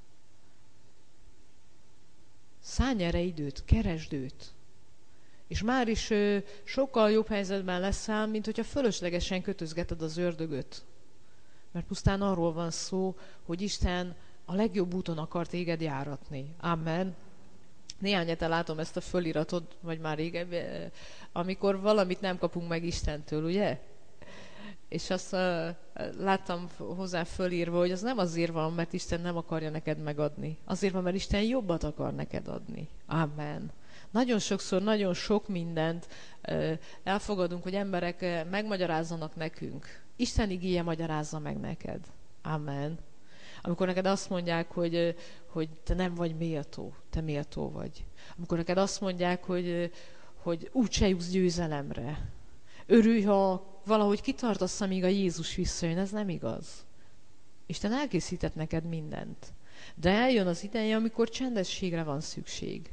Szállj erre időt, keresd őt. És már is ö, sokkal jobb helyzetben leszel, mint hogyha fölöslegesen kötözgeted az ördögöt. Mert pusztán arról van szó, hogy Isten a legjobb úton akar téged járatni. Amen. Néhány hete látom ezt a föliratot, vagy már régebben, amikor valamit nem kapunk meg Istentől, ugye? És azt uh, láttam hozzá fölírva, hogy az nem azért van, mert Isten nem akarja neked megadni. Azért van, mert Isten jobbat akar neked adni. Amen. Nagyon sokszor, nagyon sok mindent uh, elfogadunk, hogy emberek uh, megmagyarázzanak nekünk. Isten igéje magyarázza meg neked. Amen. Amikor neked azt mondják, hogy, hogy te nem vagy méltó, te méltó vagy. Amikor neked azt mondják, hogy, hogy úgyse jutsz győzelemre. Örülj, ha valahogy kitartasz, amíg a Jézus visszajön, ez nem igaz. Isten elkészített neked mindent. De eljön az ideje, amikor csendességre van szükség.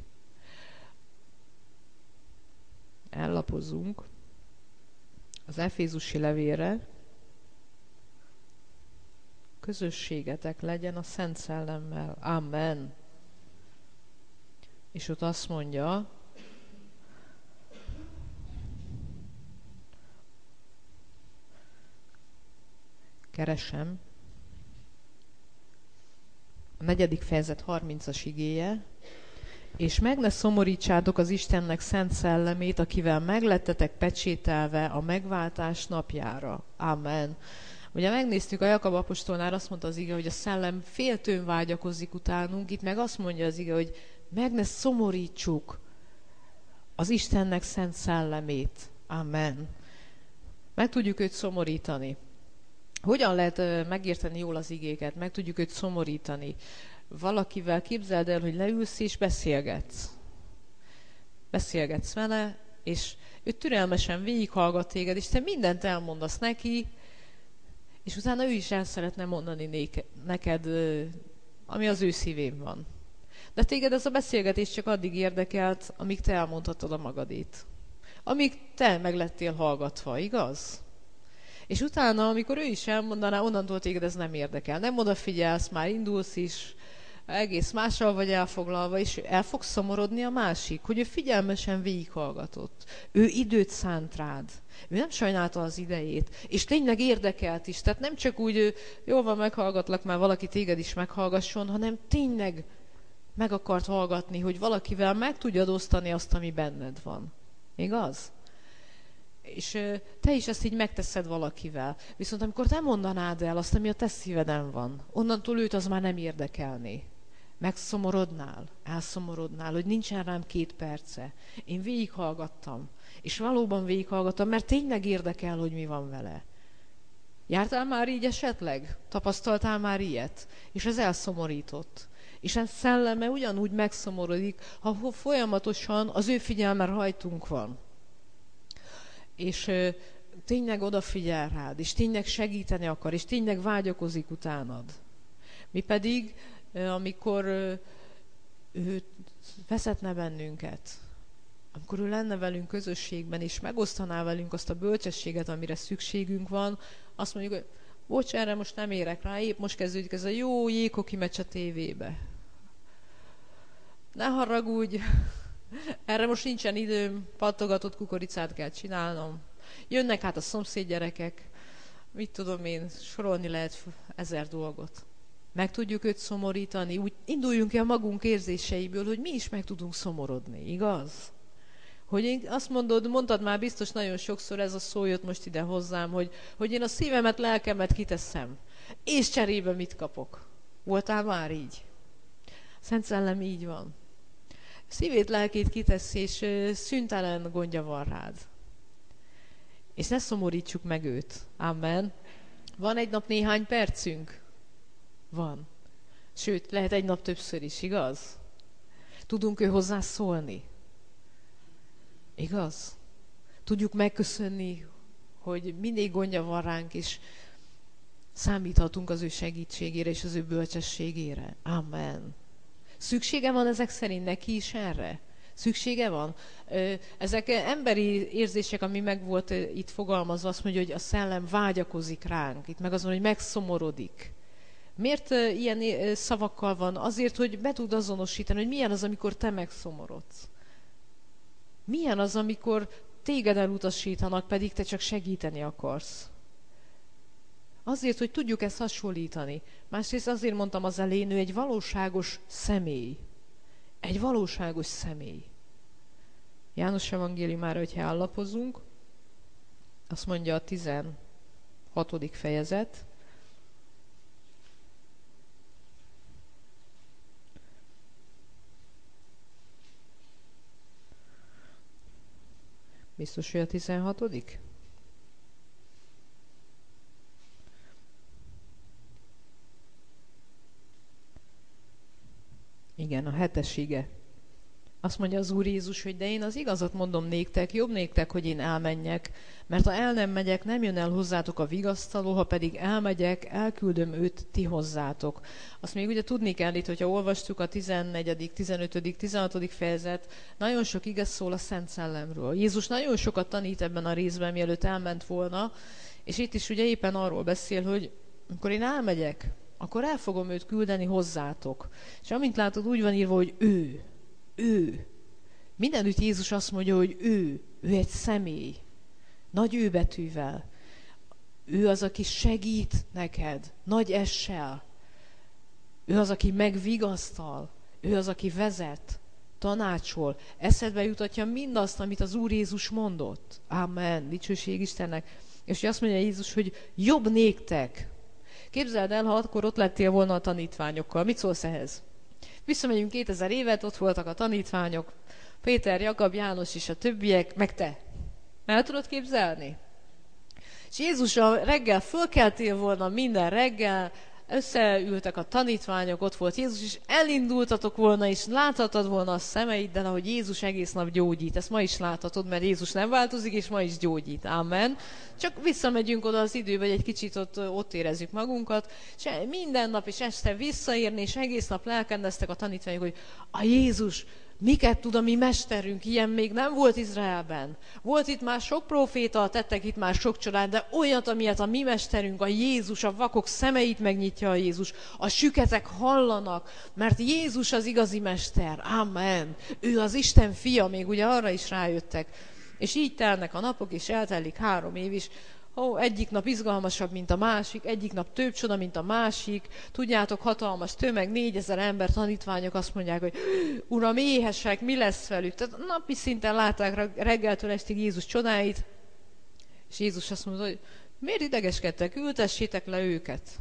Ellapozunk az Efézusi levélre. Közösségetek legyen a Szent Szellemmel. Amen. És ott azt mondja, keresem, a negyedik fejezet harmincas igéje, és meg ne szomorítsátok az Istennek szent szellemét, akivel meglettetek pecsételve a megváltás napjára. Amen. Ugye megnéztük a Jakab apostolnál, azt mondta az ige, hogy a szellem féltőn vágyakozik utánunk, itt meg azt mondja az ige, hogy meg ne szomorítsuk az Istennek szent szellemét. Amen. Meg tudjuk őt szomorítani. Hogyan lehet megérteni jól az igéket? Meg tudjuk őt szomorítani. Valakivel képzeld el, hogy leülsz és beszélgetsz. Beszélgetsz vele, és ő türelmesen végighallgat téged, és te mindent elmondasz neki, és utána ő is el szeretne mondani neked, ami az ő szívén van. De téged ez a beszélgetés csak addig érdekelt, amíg te elmondhatod a magadét. Amíg te meg lettél hallgatva, igaz? És utána, amikor ő is elmondaná, onnantól téged ez nem érdekel. Nem odafigyelsz, már indulsz is, egész mással vagy elfoglalva, és el fog szomorodni a másik, hogy ő figyelmesen végighallgatott. Ő időt szánt rád. Ő nem sajnálta az idejét, és tényleg érdekelt is. Tehát nem csak úgy, jól van, meghallgatlak, már valaki téged is meghallgasson, hanem tényleg meg akart hallgatni, hogy valakivel meg tudjad osztani azt, ami benned van. Igaz? És te is ezt így megteszed valakivel. Viszont amikor te mondanád el azt, ami a te szíveden van, onnantól őt az már nem érdekelné. Megszomorodnál, elszomorodnál, hogy nincsen rám két perce. Én végighallgattam, és valóban végighallgattam, mert tényleg érdekel, hogy mi van vele. Jártál már így esetleg? Tapasztaltál már ilyet? És ez elszomorított. És ez szelleme ugyanúgy megszomorodik, ha folyamatosan az ő figyelme rajtunk van. És ö, tényleg odafigyel rád, és tényleg segíteni akar, és tényleg vágyakozik utánad. Mi pedig, ö, amikor ö, ő vezetne bennünket, amikor ő lenne velünk közösségben, és megosztaná velünk azt a bölcsességet, amire szükségünk van, azt mondjuk, hogy bocs, erre most nem érek rá, épp most kezdődik ez a jó jéghoki meccs a tévébe. Ne haragudj, erre most nincsen időm, pattogatott kukoricát kell csinálnom. Jönnek hát a szomszéd gyerekek, mit tudom én, sorolni lehet ezer dolgot. Meg tudjuk őt szomorítani, úgy induljunk ki a magunk érzéseiből, hogy mi is meg tudunk szomorodni, igaz? Hogy én azt mondod, mondtad már biztos nagyon sokszor, ez a szó jött most ide hozzám, hogy, hogy én a szívemet, lelkemet kiteszem, és cserébe mit kapok. Voltál már így? Szent Szellem így van. Szívét, lelkét kitesz, és szüntelen gondja van rád. És ne szomorítsuk meg őt. Amen. Van egy nap néhány percünk? Van. Sőt, lehet egy nap többször is, igaz? Tudunk ő hozzá szólni? Igaz? Tudjuk megköszönni, hogy mindig gondja van ránk, és számíthatunk az ő segítségére és az ő bölcsességére. Amen. Szüksége van ezek szerint neki is erre? Szüksége van? Ezek emberi érzések, ami meg volt itt fogalmazva, azt mondja, hogy a szellem vágyakozik ránk. Itt meg azon, hogy megszomorodik. Miért ilyen szavakkal van? Azért, hogy be tud azonosítani, hogy milyen az, amikor te megszomorodsz. Milyen az, amikor téged elutasítanak, pedig te csak segíteni akarsz. Azért, hogy tudjuk ezt hasonlítani. Másrészt azért mondtam az elején, ő egy valóságos személy. Egy valóságos személy. János evangéliumára, hogyha állapozunk, azt mondja a tizenhatodik fejezet, biztos, hogy a tizenhatodik? Igen, a hetes ige. Azt mondja az Úr Jézus, hogy de én az igazat mondom néktek, jobb néktek, hogy én elmenjek, mert ha el nem megyek, nem jön el hozzátok a vigasztaló, ha pedig elmegyek, elküldöm őt ti hozzátok. Azt még ugye tudni kell itt, hogyha olvastuk a tizennegyedik, tizenötödik, tizenhatodik fejezet, nagyon sok ige szól a Szent Szellemről. Jézus nagyon sokat tanít ebben a részben, mielőtt elment volna, és itt is ugye éppen arról beszél, hogy amikor én elmegyek, akkor el fogom őt küldeni hozzátok. És amint látod, úgy van írva, hogy ő, ő. Mindenütt Jézus azt mondja, hogy ő, ő egy személy. Nagy ő betűvel. Ő az, aki segít neked, nagy essel. Ő az, aki megvigasztal. Ő az, aki vezet, tanácsol, eszedbe jutatja mindazt, amit az Úr Jézus mondott. Amen. Dicsőség Istennek. És azt mondja Jézus, hogy jobb néktek. Képzeld el, ha akkor ott lettél volna a tanítványokkal. Mit szólsz ehhez? Visszamegyünk kétezer évet, ott voltak a tanítványok, Péter, Jakab, János és a többiek, meg te. El tudod képzelni? És Jézus a reggel fölkeltél volna minden reggel, összeültek a tanítványok, ott volt Jézus, és elindultatok volna, és láthatod volna a szemeiddel, ahogy Jézus egész nap gyógyít. Ezt ma is láthatod, mert Jézus nem változik, és ma is gyógyít. Amen. Csak visszamegyünk oda az időbe, hogy egy kicsit ott, ott érezzük magunkat, és minden nap és este visszaérni, és egész nap lelkendeztek a tanítványok, hogy a Jézus miket tud a mi mesterünk, ilyen még nem volt Izraelben. Volt itt már sok próféta, tettek itt már sok csodát, de olyat, amilyet a mi mesterünk, a Jézus, a vakok szemeit megnyitja a Jézus, a süketek hallanak, mert Jézus az igazi mester. Amen. Ő az Isten fia, még ugye arra is rájöttek. És így telnek a napok, és eltelik három év is. Ó, egyik nap izgalmasabb, mint a másik, egyik nap több csoda, mint a másik. Tudjátok, hatalmas tömeg, négyezer ember, tanítványok azt mondják, hogy Uram, éhesek, mi lesz velük? Tehát napi szinten látták reggeltől estig Jézus csodáit, és Jézus azt mondta, hogy miért idegeskedtek, ültessétek le őket.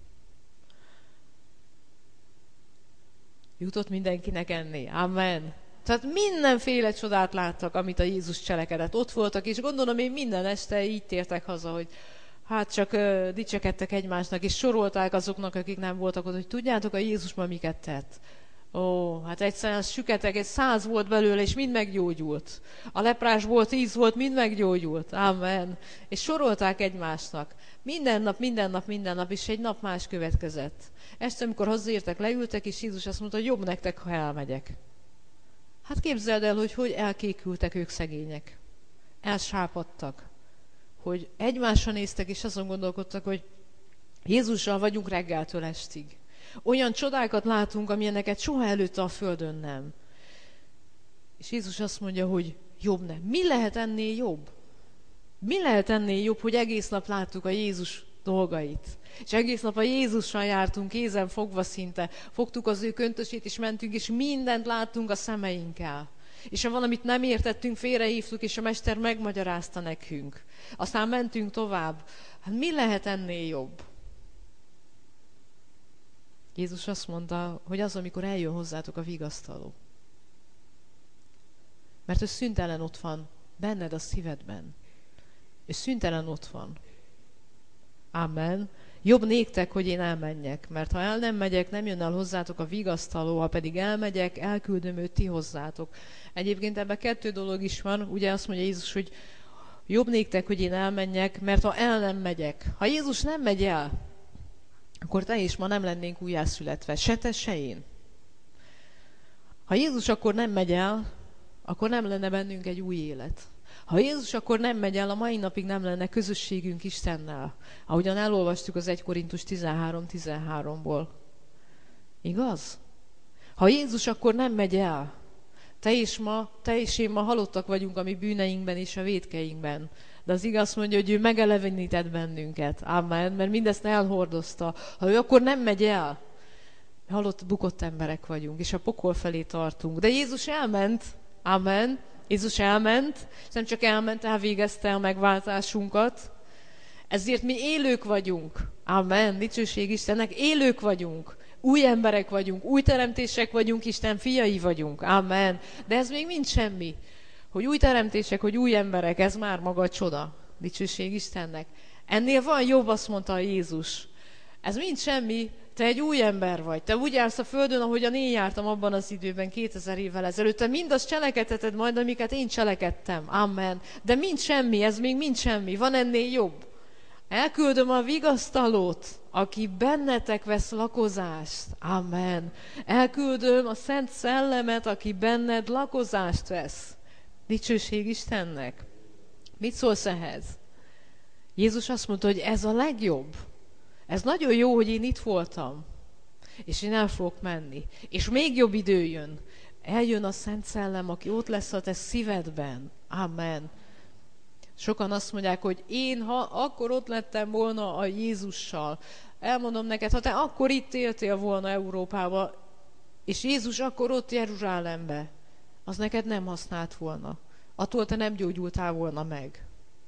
Jutott mindenkinek enni. Amen. Tehát mindenféle csodát láttak, amit a Jézus cselekedett. Ott voltak, és gondolom én minden este így tértek haza, hogy hát csak uh, dicsekedtek egymásnak, és sorolták azoknak, akik nem voltak ott, hogy tudjátok, a Jézus ma miket tett. Ó, hát egyszerűen süketek, egy száz volt belőle, és mind meggyógyult. A leprásból tíz volt, mind meggyógyult. Amen. És sorolták egymásnak. Minden nap, minden nap, minden nap, és egy nap más következett. Este, amikor hazaértek, leültek, és Jézus azt mondta, hogy jobb nektek, ha elmegyek. Hát képzeld el, hogy hogy elkékültek ők szegények. Elsápadtak. Hogy egymásra néztek, és azon gondolkodtak, hogy Jézussal vagyunk reggeltől estig. Olyan csodákat látunk, amilyeneket soha előtte a földön nem. És Jézus azt mondja, hogy jobb nem. Mi lehet ennél jobb? Mi lehet ennél jobb, hogy egész nap láttuk a Jézus dolgait? És egész nap a Jézussal jártunk, kézen fogva szinte. Fogtuk az ő köntösét, és mentünk, és mindent láttunk a szemeinkkel. És ha valamit nem értettünk, félrehívtuk, és a Mester megmagyarázta nekünk. Aztán mentünk tovább. Hát mi lehet ennél jobb? Jézus azt mondta, hogy az, amikor eljön hozzátok a vigasztaló. Mert ő szüntelen ott van benned a szívedben. és szüntelen ott van. Amen. Jobb néktek, hogy én elmenjek, mert ha el nem megyek, nem jön el hozzátok a vigasztaló, ha pedig elmegyek, elküldöm őt ti hozzátok. Egyébként ebben kettő dolog is van, ugye azt mondja Jézus, hogy jobb néktek, hogy én elmenjek, mert ha el nem megyek, ha Jézus nem megy el, akkor te és ma nem lennénk újjászületve, se te, se én. Ha Jézus akkor nem megy el, akkor nem lenne bennünk egy új élet. Ha Jézus akkor nem megy el, a mai napig nem lenne közösségünk Istennel. Ahogyan elolvastuk az egy Korintus tizenhárom tizenháromból. Igaz? Ha Jézus akkor nem megy el, te és ma, te és én ma halottak vagyunk a mi bűneinkben és a vétkeinkben. De az igaz mondja, hogy ő megelevenített bennünket. Amen, mert mindezt elhordozta. Ha ő akkor nem megy el, halott, bukott emberek vagyunk, és a pokol felé tartunk. De Jézus elment. Amen. Jézus elment, és nem csak elment, elvégezte a megváltásunkat. Ezért mi élők vagyunk. Amen. Dicsőség Istennek. Élők vagyunk. Új emberek vagyunk. Új teremtések vagyunk. Isten fiai vagyunk. Amen. De ez még mind semmi. Hogy új teremtések, hogy új emberek, ez már maga a csoda. Dicsőség Istennek. Ennél van jobb, azt mondta Jézus. Ez mind semmi. Te egy új ember vagy. Te úgy jársz a földön, ahogyan én jártam abban az időben, kétezer évvel ezelőtt. Te mindazt cselekedheted majd, amiket én cselekedtem. Amen. De mind semmi, ez még mind semmi. Van ennél jobb. Elküldöm a vigasztalót, aki bennetek vesz lakozást. Amen. Elküldöm a Szent Szellemet, aki benned lakozást vesz. Dicsőség Istennek. Mit szólsz ehhez? Jézus azt mondta, hogy ez a legjobb. Ez nagyon jó, hogy én itt voltam, és én el fogok menni. És még jobb idő jön. Eljön a Szent Szellem, aki ott lesz a te szívedben. Amen. Sokan azt mondják, hogy én, ha akkor ott lettem volna a Jézussal, elmondom neked, ha te akkor itt éltél volna Európába, és Jézus akkor ott Jeruzsálembe, az neked nem használt volna. Attól te nem gyógyultál volna meg.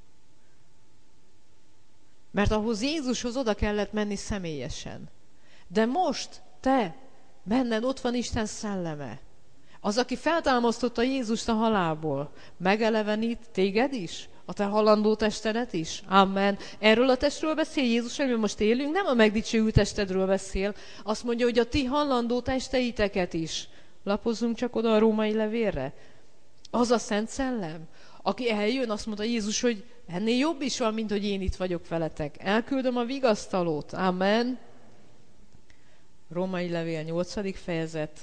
Mert ahhoz Jézushoz oda kellett menni személyesen. De most te, benned ott van Isten szelleme. Az, aki feltámasztotta Jézust a halálból, megelevenít téged is? A te halandó testedet is? Amen. Erről a testről beszél Jézus, amiről most élünk, nem a megdicsőült testedről beszél. Azt mondja, hogy a ti halandó testeiteket is. Lapozzunk csak oda a római levélre. Az a Szent Szellem, aki eljön, azt mondta Jézus, hogy ennél jobb is van, mint hogy én itt vagyok veletek. Elküldöm a vigasztalót. Amen. Római levél nyolcadik fejezet.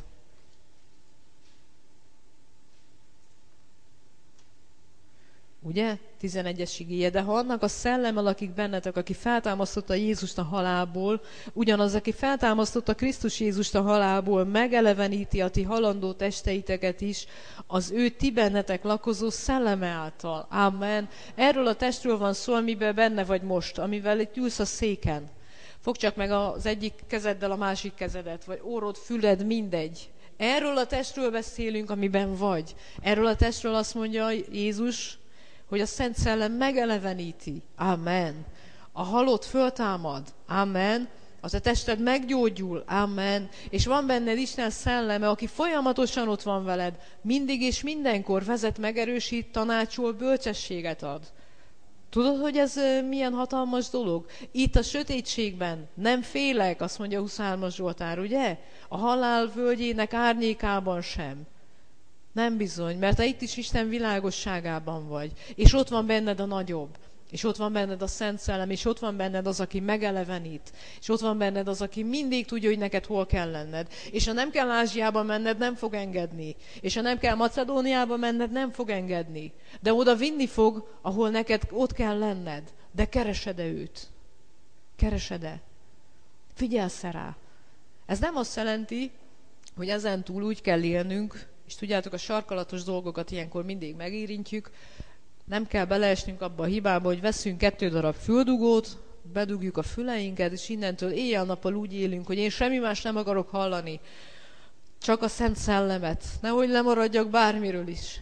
Ugye? tizenegyes igéje. De ha annak a szellemmel, akik bennetek, aki feltámasztotta Jézust a halálból, ugyanaz, aki feltámasztotta Krisztus Jézust a halálból, megeleveníti a ti halandó testeiteket is, az ő ti bennetek lakozó szelleme által. Amen. Erről a testről van szó, amiben benne vagy most, amivel itt ülsz a széken. Fogd csak meg az egyik kezeddel a másik kezedet, vagy órod, füled, mindegy. Erről a testről beszélünk, amiben vagy. Erről a testről azt mondja Jézus, hogy a Szent Szellem megeleveníti. Amen. A halott föltámad. Amen. Az a tested meggyógyul. Amen. És van benned Isten szelleme, aki folyamatosan ott van veled. Mindig és mindenkor vezet, megerősít, tanácsol, bölcsességet ad. Tudod, hogy ez milyen hatalmas dolog? Itt a sötétségben nem félek, azt mondja a huszonhármas Zsoltár, ugye? A halál völgyének árnyékában sem. Nem bizony, mert te itt is Isten világosságában vagy. És ott van benned a nagyobb. És ott van benned a Szent Szellem, és ott van benned az, aki megelevenít. És ott van benned az, aki mindig tudja, hogy neked hol kell lenned. És ha nem kell Ázsiába menned, nem fog engedni. És ha nem kell Macedóniába menned, nem fog engedni. De oda vinni fog, ahol neked ott kell lenned. De keresed-e őt? Keresed-e? Figyelsz rá. Ez nem azt jelenti, hogy ezentúl úgy kell élnünk, és tudjátok, a sarkalatos dolgokat ilyenkor mindig megérintjük, nem kell beleesnünk abba a hibába, hogy veszünk kettő darab füldugót, bedugjuk a füleinket, és innentől éjjel-nappal úgy élünk, hogy én semmi más nem akarok hallani, csak a Szent Szellemet. Nehogy lemaradjak bármiről is.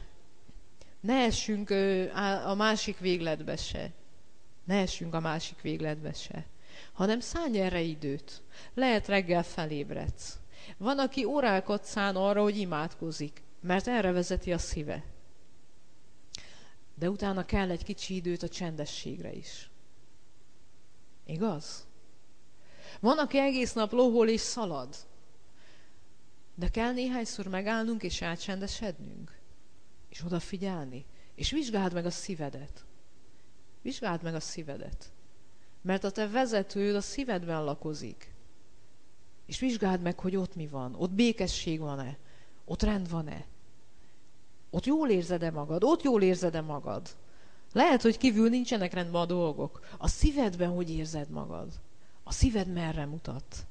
Ne essünk a másik végletbe se. Ne essünk a másik végletbe se. Hanem szállj erre időt. Lehet reggel felébredsz. Van, aki órákat szán arra, hogy imádkozik, mert erre vezeti a szíve. de utána kell egy kicsi időt a csendességre is. Igaz? Van, aki egész nap lohol és szalad, de kell néhányszor megállnunk és elcsendesednünk, és odafigyelni, és vizsgáld meg a szívedet. Vizsgáld meg a szívedet. Mert a te vezetőd a szívedben lakozik. És vizsgáld meg, hogy ott mi van. Ott békesség van-e? Ott rend van-e? Ott jól érzed-e magad? Ott jól érzed-e magad? Lehet, hogy kívül nincsenek rendben a dolgok. A szívedben hogy érzed magad? A szíved merre mutat?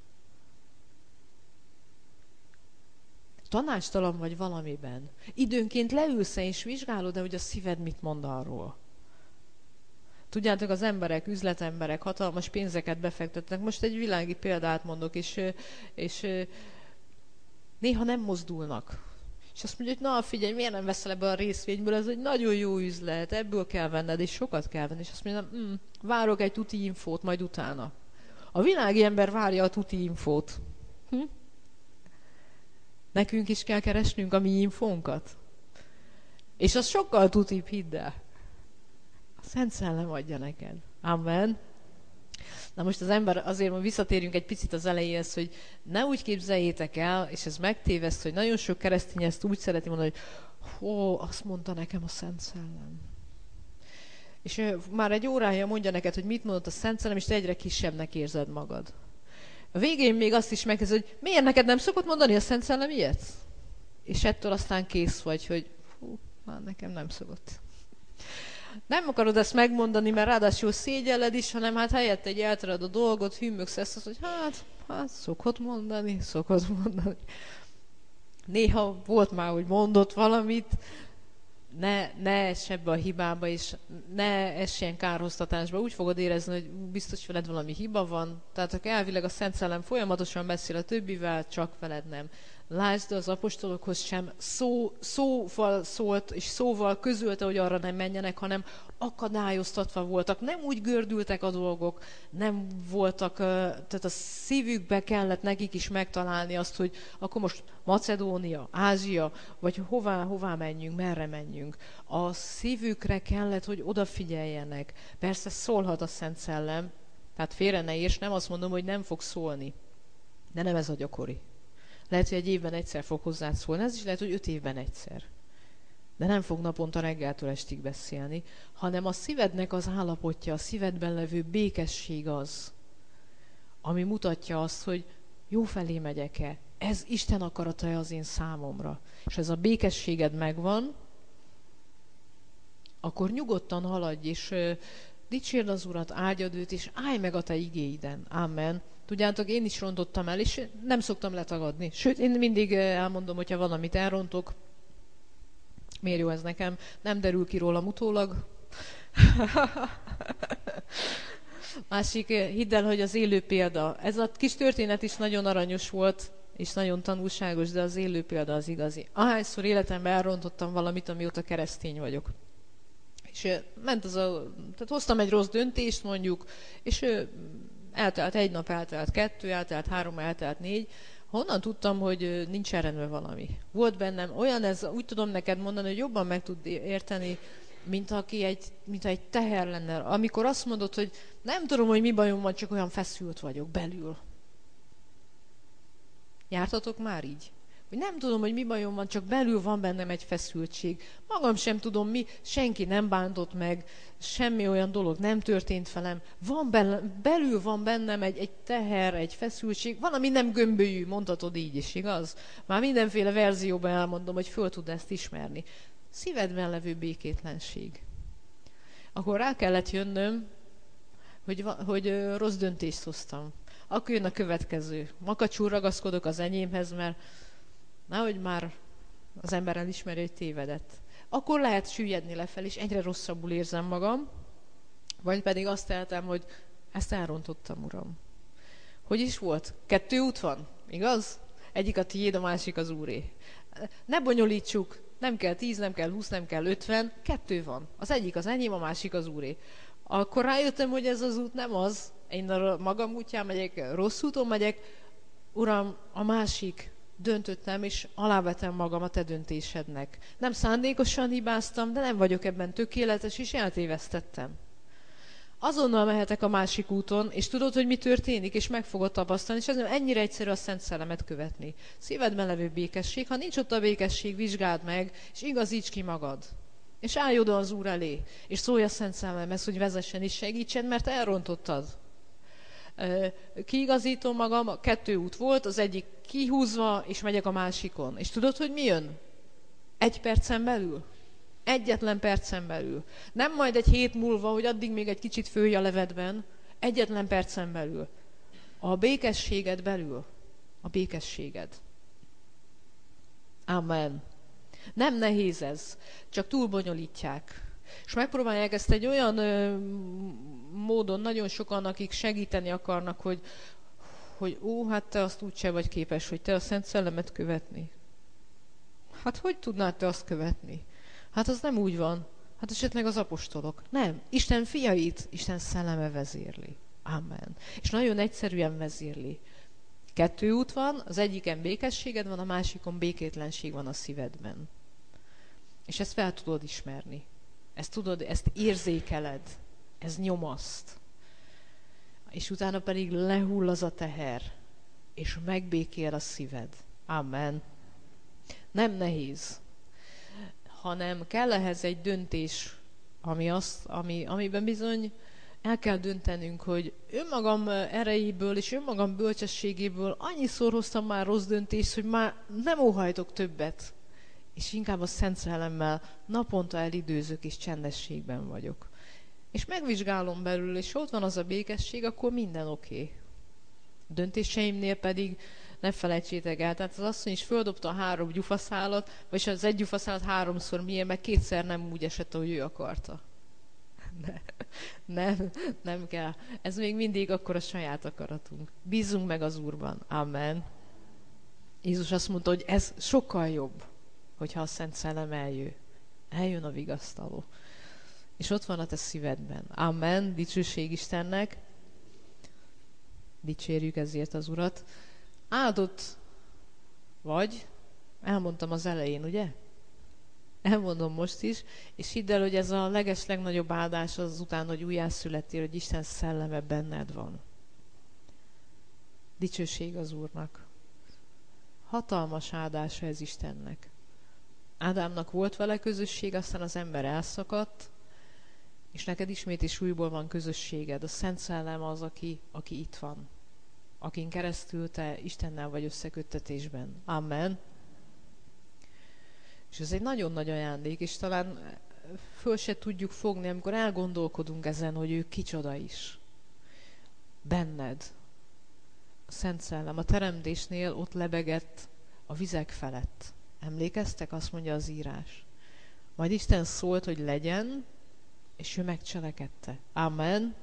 Tanácstalan vagy valamiben. Időnként leülsz és vizsgálod, hogy a szíved mit mond arról. Tudjátok, az emberek, üzletemberek hatalmas pénzeket befektetnek. Most egy világi példát mondok, és, és néha nem mozdulnak. És azt mondja, hogy na figyelj, miért nem veszel ebből a részvényből, ez egy nagyon jó üzlet, ebből kell venned, és sokat kell venni. És azt mondja, mm, várok egy tuti infót, majd utána. A világi ember várja a tuti infót. Hm? Nekünk is kell keresnünk a mi infónkat. És az sokkal tutibb, hidd el. A Szent Szellem adja neked. Amen. Na most az ember, azért visszatérjünk egy picit az elejéhez, hogy ne úgy képzeljétek el, és ez megtéveszt, hogy nagyon sok keresztény ezt úgy szereti mondani, hogy ó, azt mondta nekem a Szent Szellem. És ő már egy órája mondja neked, hogy mit mondott a Szent Szellem, és te egyre kisebbnek érzed magad. A végén még azt is megkezded, hogy miért neked nem szokott mondani a Szent Szellem ilyet? És ettől aztán kész vagy, hogy hú, már nekem nem szokott. Nem akarod ezt megmondani, mert ráadásul szégyelled is, hanem hát helyette egy eltered a dolgot, hűmögsz ezt, az, hogy hát, hát szokott mondani, szokott mondani. Néha volt már, hogy mondott valamit, ne, ne ess ebbe a hibába, és ne ess ilyen kárhoztatásba. Úgy fogod érezni, hogy biztos veled valami hiba van. Tehát akkor elvileg a Szent Szellem folyamatosan beszél a többivel, csak veled nem. Lásd, az apostolokhoz sem szó, szóval szólt, és szóval közölte, hogy arra nem menjenek, hanem akadályoztatva voltak. Nem úgy gördültek a dolgok, nem voltak, tehát a szívükbe kellett nekik is megtalálni azt, hogy akkor most Macedónia, Ázsia, vagy hová, hová menjünk, merre menjünk. A szívükre kellett, hogy odafigyeljenek. Persze szólhat a Szent Szellem, tehát félre ne érts, nem azt mondom, hogy nem fog szólni, de nem ez a gyakori. Lehet, hogy egy évben egyszer fog hozzád szólni, ez is lehet, hogy öt évben egyszer. De nem fog naponta reggeltől estig beszélni, hanem a szívednek az állapotja, a szívedben levő békesség az, ami mutatja azt, hogy jó felé megyek-e, ez Isten akarata az én számomra. És ez a békességed megvan, akkor nyugodtan haladj, és uh, dicsérd az Urat, áldjad őt, és állj meg a te igéiden. Amen. Tudjátok, én is rontottam el, és nem szoktam letagadni. Sőt, én mindig elmondom, hogyha valamit elrontok, miért jó ez nekem, nem derül ki rólam utólag. Másik, hidd el, hogy az élő példa. Ez a kis történet is nagyon aranyos volt, és nagyon tanulságos, de az élő példa az igazi. Ahányszor életemben elrontottam valamit, amióta keresztény vagyok. És ment az a, tehát hoztam egy rossz döntést mondjuk, és eltelt egy nap, eltelt kettő, eltelt három, eltelt négy. Honnan tudtam, hogy nincs rendben valami? Volt bennem olyan, ez úgy tudom neked mondani, hogy jobban meg tud érteni, mint aki egy, mint egy teher lenne. Amikor azt mondod, hogy nem tudom, hogy mi bajom van, csak olyan feszült vagyok belül. Jártatok már így? Hogy nem tudom, hogy mi bajom van, csak belül van bennem egy feszültség. Magam sem tudom mi, senki nem bántott meg, semmi olyan dolog nem történt velem. Van benne, belül van bennem egy, egy teher, egy feszültség, van, ami nem gömbölyű, mondhatod így is, igaz? Már mindenféle verzióban elmondom, hogy föl tud ezt ismerni. Szívedben levő békétlenség. Akkor rá kellett jönnöm, hogy, hogy rossz döntést hoztam. Akkor jön a következő. Makacsul ragaszkodok az enyémhez, mert nehogy már az ember elismeri, hogy tévedett. Akkor lehet süllyedni lefelé, és egyre rosszabbul érzem magam, vagy pedig azt teltem, hogy ezt elrontottam, Uram. Hogy is volt? Kettő út van, igaz? Egyik a tiéd, a másik az Úré. Ne bonyolítsuk, nem kell tíz, nem kell húsz, nem kell ötven, kettő van. Az egyik az enyém, a másik az Úré. Akkor rájöttem, hogy ez az út nem az, én a magam útján megyek, rossz úton megyek, Uram, a másik, döntöttem, és alávetem magam a te döntésednek. Nem szándékosan hibáztam, de nem vagyok ebben tökéletes, és eltévesztettem. Azonnal mehetek a másik úton, és tudod, hogy mi történik, és meg fogod tapasztalni, és ez nem ennyire egyszerű a Szent Szellemet követni. Szívedben levő békesség, ha nincs ott a békesség, vizsgáld meg, és igazíts ki magad. És állj oda az Úr elé, és szólj a Szent Szellemhez, hogy vezessen és segítsen, mert elrontottad. Kiigazítom magam, kettő út volt, az egyik kihúzva, és megyek a másikon. És tudod, hogy mi jön? Egy percen belül. Egyetlen percen belül. Nem majd egy hét múlva, hogy addig még egy kicsit főj a levedben. Egyetlen percen belül. A békességed belül. A békességed. Amen. Nem nehéz ez, csak túl bonyolítják. És megpróbálják ezt egy olyan ö, módon, nagyon sokan, akik segíteni akarnak, hogy, hogy ó, hát te azt úgyse vagy képes, hogy te a Szent Szellemet követni. Hát hogy tudnád te azt követni? Hát az nem úgy van. Hát esetleg az apostolok. Nem. Isten fiait, Isten szelleme vezérli. Amen. És nagyon egyszerűen vezérli. Kettő út van, az egyiken békességed van, a másikon békétlenség van a szívedben. És ezt fel tudod ismerni. Ezt tudod, ezt érzékeled. Ez nyomaszt. És utána pedig lehull az a teher, és megbékél a szíved. Amen. Nem nehéz, hanem kell ehhez egy döntés, ami azt, ami, amiben bizony el kell döntenünk, hogy önmagam erejéből és önmagam bölcsességéből annyiszor hoztam már rossz döntést, hogy már nem óhajtok többet, és inkább a Szent Szellemmel naponta elidőzök és csendességben vagyok. És megvizsgálom belül, és ott van az a békesség, akkor minden oké. Okay. Döntéseimnél pedig ne felejtsétek el, tehát az asszony is földobta a három gyufaszálat, vagyis az egy gyufaszálat háromszor, miért, meg kétszer nem úgy esett, ahogy ő akarta. Ne, nem, nem kell. Ez még mindig akkor a saját akaratunk. Bízzunk meg az Úrban. Amen. Jézus azt mondta, hogy ez sokkal jobb, hogyha a Szent Szellem eljön. Eljön a vigasztaló. És ott van a te szívedben. Amen. Dicsőség Istennek. Dicsérjük ezért az Urat. Áldott vagy, elmondtam az elején, ugye? Elmondom most is, és hidd el, hogy ez a leges legnagyobb áldás az után, hogy újjászülettél, hogy Isten szelleme benned van. Dicsőség az Úrnak. Hatalmas áldása ez Istennek. Ádámnak volt vele közösség, aztán az ember elszakadt, és neked ismét és újból van közösséged. A Szent Szellem az, aki, aki itt van. Akin keresztül te Istennel vagy összeköttetésben. Amen. És ez egy nagyon nagy ajándék, és talán föl se tudjuk fogni, amikor elgondolkodunk ezen, hogy ő kicsoda is. Benned. A Szent Szellem a teremtésnél ott lebegett a vizek felett. Emlékeztek? Azt mondja az írás. Majd Isten szólt, hogy legyen, és ő megcselekedte. Amen.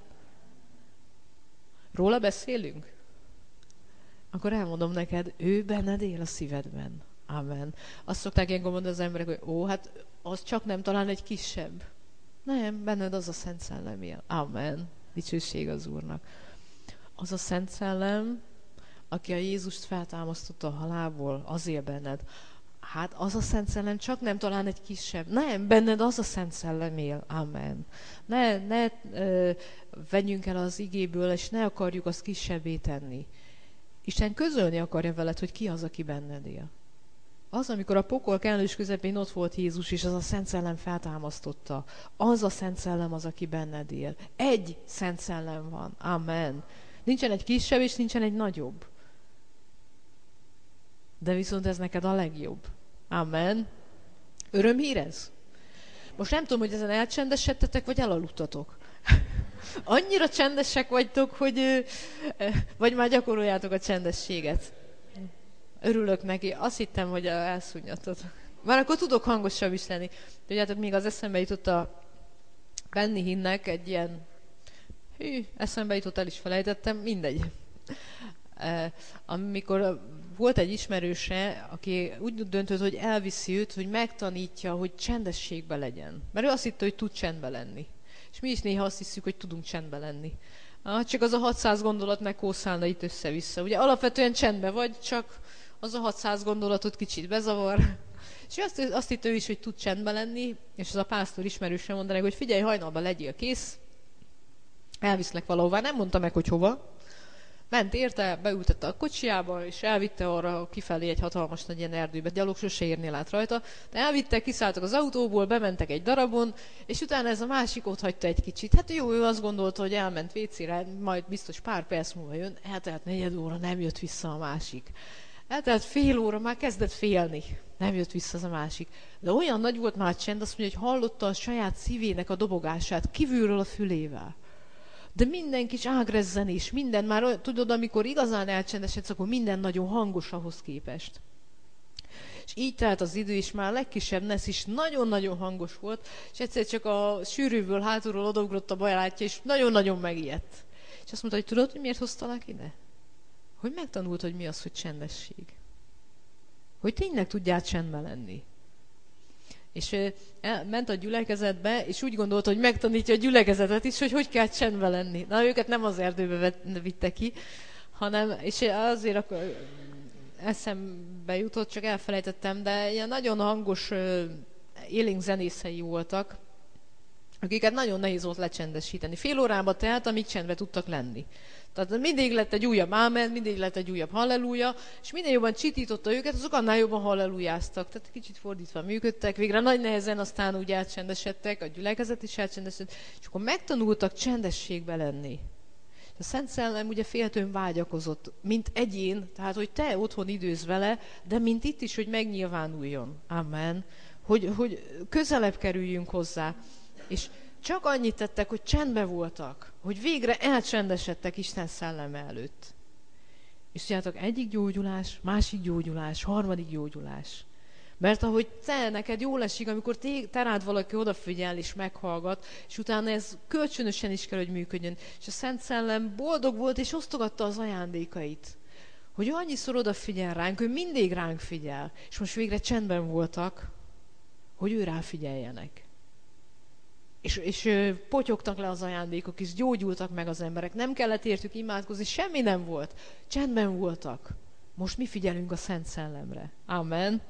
Róla beszélünk? Akkor elmondom neked, ő benned él a szívedben. Amen. Azt szokták ilyenkor mondani az emberek, hogy ó, hát az csak nem talán egy kisebb. Nem, benned az a Szent Szellem él. Amen. Dicsőség az Úrnak. Az a Szent Szellem, aki a Jézust feltámasztotta a halálból, az él benned. Hát az a Szent Szellem csak nem talán egy kisebb. Nem, benned az a Szent Szellem él. Amen. Ne, ne ö, vegyünk el az igéből, és ne akarjuk azt kisebbé tenni. Isten közölni akarja veled, hogy ki az, aki benned él. Az, amikor a pokol kellős közepén ott volt Jézus, és az a Szent Szellem feltámasztotta. Az a Szent Szellem az, aki benned él. Egy Szent Szellem van. Amen. Nincsen egy kisebb, és nincsen egy nagyobb. De viszont ez neked a legjobb. Amen. Örömhír ez? Most nem tudom, hogy ezen elcsendesedtetek, vagy elaludtatok. Annyira csendesek vagytok, hogy vagy már gyakoroljátok a csendességet. Örülök neki. Azt hittem, hogy elszúnyatod. Már akkor tudok hangosabb is lenni. Tudjátok, még az eszembe jutott a Benny Hinnnek egy ilyen... Hű, eszembe jutott, el is felejtettem. Mindegy. Amikor volt egy ismerőse, aki úgy döntött, hogy elviszi őt, hogy megtanítja, hogy csendességbe legyen. Mert ő azt hitte, hogy tud csendbe lenni. És mi is néha azt hiszük, hogy tudunk csendbe lenni. Ah, csak az a hatszáz gondolat megkószálna itt össze-vissza. Ugye alapvetően csendben vagy, csak az a hatszáz gondolatot kicsit bezavar. És azt, azt hitt ő is, hogy tud csendben lenni, és az a pásztor ismerősen mondanak, hogy figyelj, hajnalban legyél kész, elviszlek valahová, nem mondta meg, hogy hova. Ment érte, beültette a kocsiába, és elvitte arra kifelé egy hatalmas nagy ilyen erdőbe. Gyalog sose érnél át rajta. De elvitte, kiszálltak az autóból, bementek egy darabon, és utána ez a másik ott hagyta egy kicsit. Hát jó, ő azt gondolta, hogy elment vécére, majd biztos pár perc múlva jön. Eltelt negyed óra, nem jött vissza a másik. Eltelt fél óra, már kezdett félni. Nem jött vissza az a másik. De olyan nagy volt már csend, azt mondja, hogy hallotta a saját szívének a dobogását kívülről a fülével. De minden kis ágrezzenés, minden már, tudod, amikor igazán elcsendesedsz, akkor minden nagyon hangos ahhoz képest. És így telt az idő, és már a legkisebb nesz is nagyon-nagyon hangos volt, és egyszer csak a sűrűből hátulról odaugrott a barátja, és nagyon-nagyon megijedt. És azt mondta, hogy tudod, hogy miért hoztalak ide? Hogy megtanult, hogy mi az, hogy csendesség. Hogy tényleg tudjál csendben lenni. És ment a gyülekezetbe, és úgy gondolta, hogy megtanítja a gyülekezetet is, hogy hogy kell csendben lenni. Na, őket nem az erdőbe vitte ki, hanem, és azért akkor eszembe jutott, csak elfelejtettem, de ilyen nagyon hangos élénk zenészei voltak, akiket nagyon nehéz volt lecsendesíteni. Fél órába telt, amíg csendben tudtak lenni. Tehát mindig lett egy újabb ámen, mindig lett egy újabb halleluja, és minél jobban csitította őket, azok annál jobban hallelujáztak. Tehát kicsit fordítva működtek, végre nagy nehezen aztán úgy elcsendesedtek, a gyülekezet is elcsendesedett, és akkor megtanultak csendességbe lenni. A Szent Szellem ugye féltőn vágyakozott, mint egyén, tehát hogy te otthon időz vele, de mint itt is, hogy megnyilvánuljon. Amen. Hogy, hogy közelebb kerüljünk hozzá. És csak annyit tettek, hogy csendben voltak, hogy végre elcsendesedtek Isten szelleme előtt. És tudjátok, egyik gyógyulás, másik gyógyulás, harmadik gyógyulás. Mert ahogy te, neked jól esik, amikor te, te rád valaki odafigyel és meghallgat, és utána ez kölcsönösen is kell, hogy működjön. És a Szent Szellem boldog volt, és osztogatta az ajándékait. Hogy ő annyiszor odafigyel ránk, ő mindig ránk figyel. És most végre csendben voltak, hogy ő ráfigyeljenek. És, és potyogtak le az ajándékok, és gyógyultak meg az emberek. Nem kellett értük imádkozni, semmi nem volt. Csendben voltak. Most mi figyelünk a Szent Szellemre. Amen.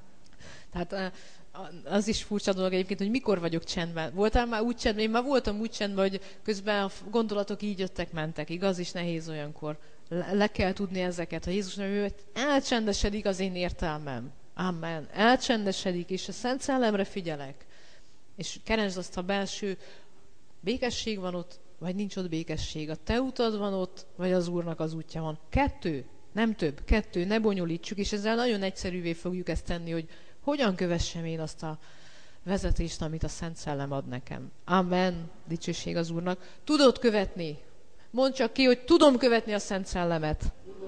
Tehát az is furcsa dolog egyébként, hogy mikor vagyok csendben. Voltál már úgy csendben? Én már voltam úgy csendben, hogy közben a gondolatok így jöttek, mentek. Igaz, is nehéz olyankor. Le, le kell tudni ezeket. Ha Jézus nem elcsendesedik az én értelmem. Amen. Elcsendesedik, és a Szent Szellemre figyelek. És keresd azt a belső, békesség van ott, vagy nincs ott békesség. A te utad van ott, vagy az Úrnak az útja van. Kettő, nem több, kettő, ne bonyolítsuk, és ezzel nagyon egyszerűvé fogjuk ezt tenni, hogy hogyan kövessem én azt a vezetést, amit a Szent Szellem ad nekem. Amen. Dicsőség az Úrnak. Tudod követni? Mondd csak ki, hogy tudom követni a Szent Szellemet.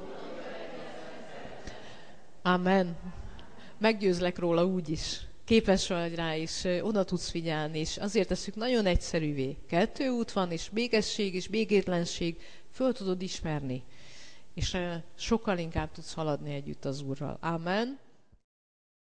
Amen. Meggyőzlek róla úgy is. Képes vagy rá, és oda tudsz figyelni, és azért tesszük nagyon egyszerűvé. Kettő út van, és békesség és békétlenség, föl tudod ismerni, és sokkal inkább tudsz haladni együtt az Úrral. Amen.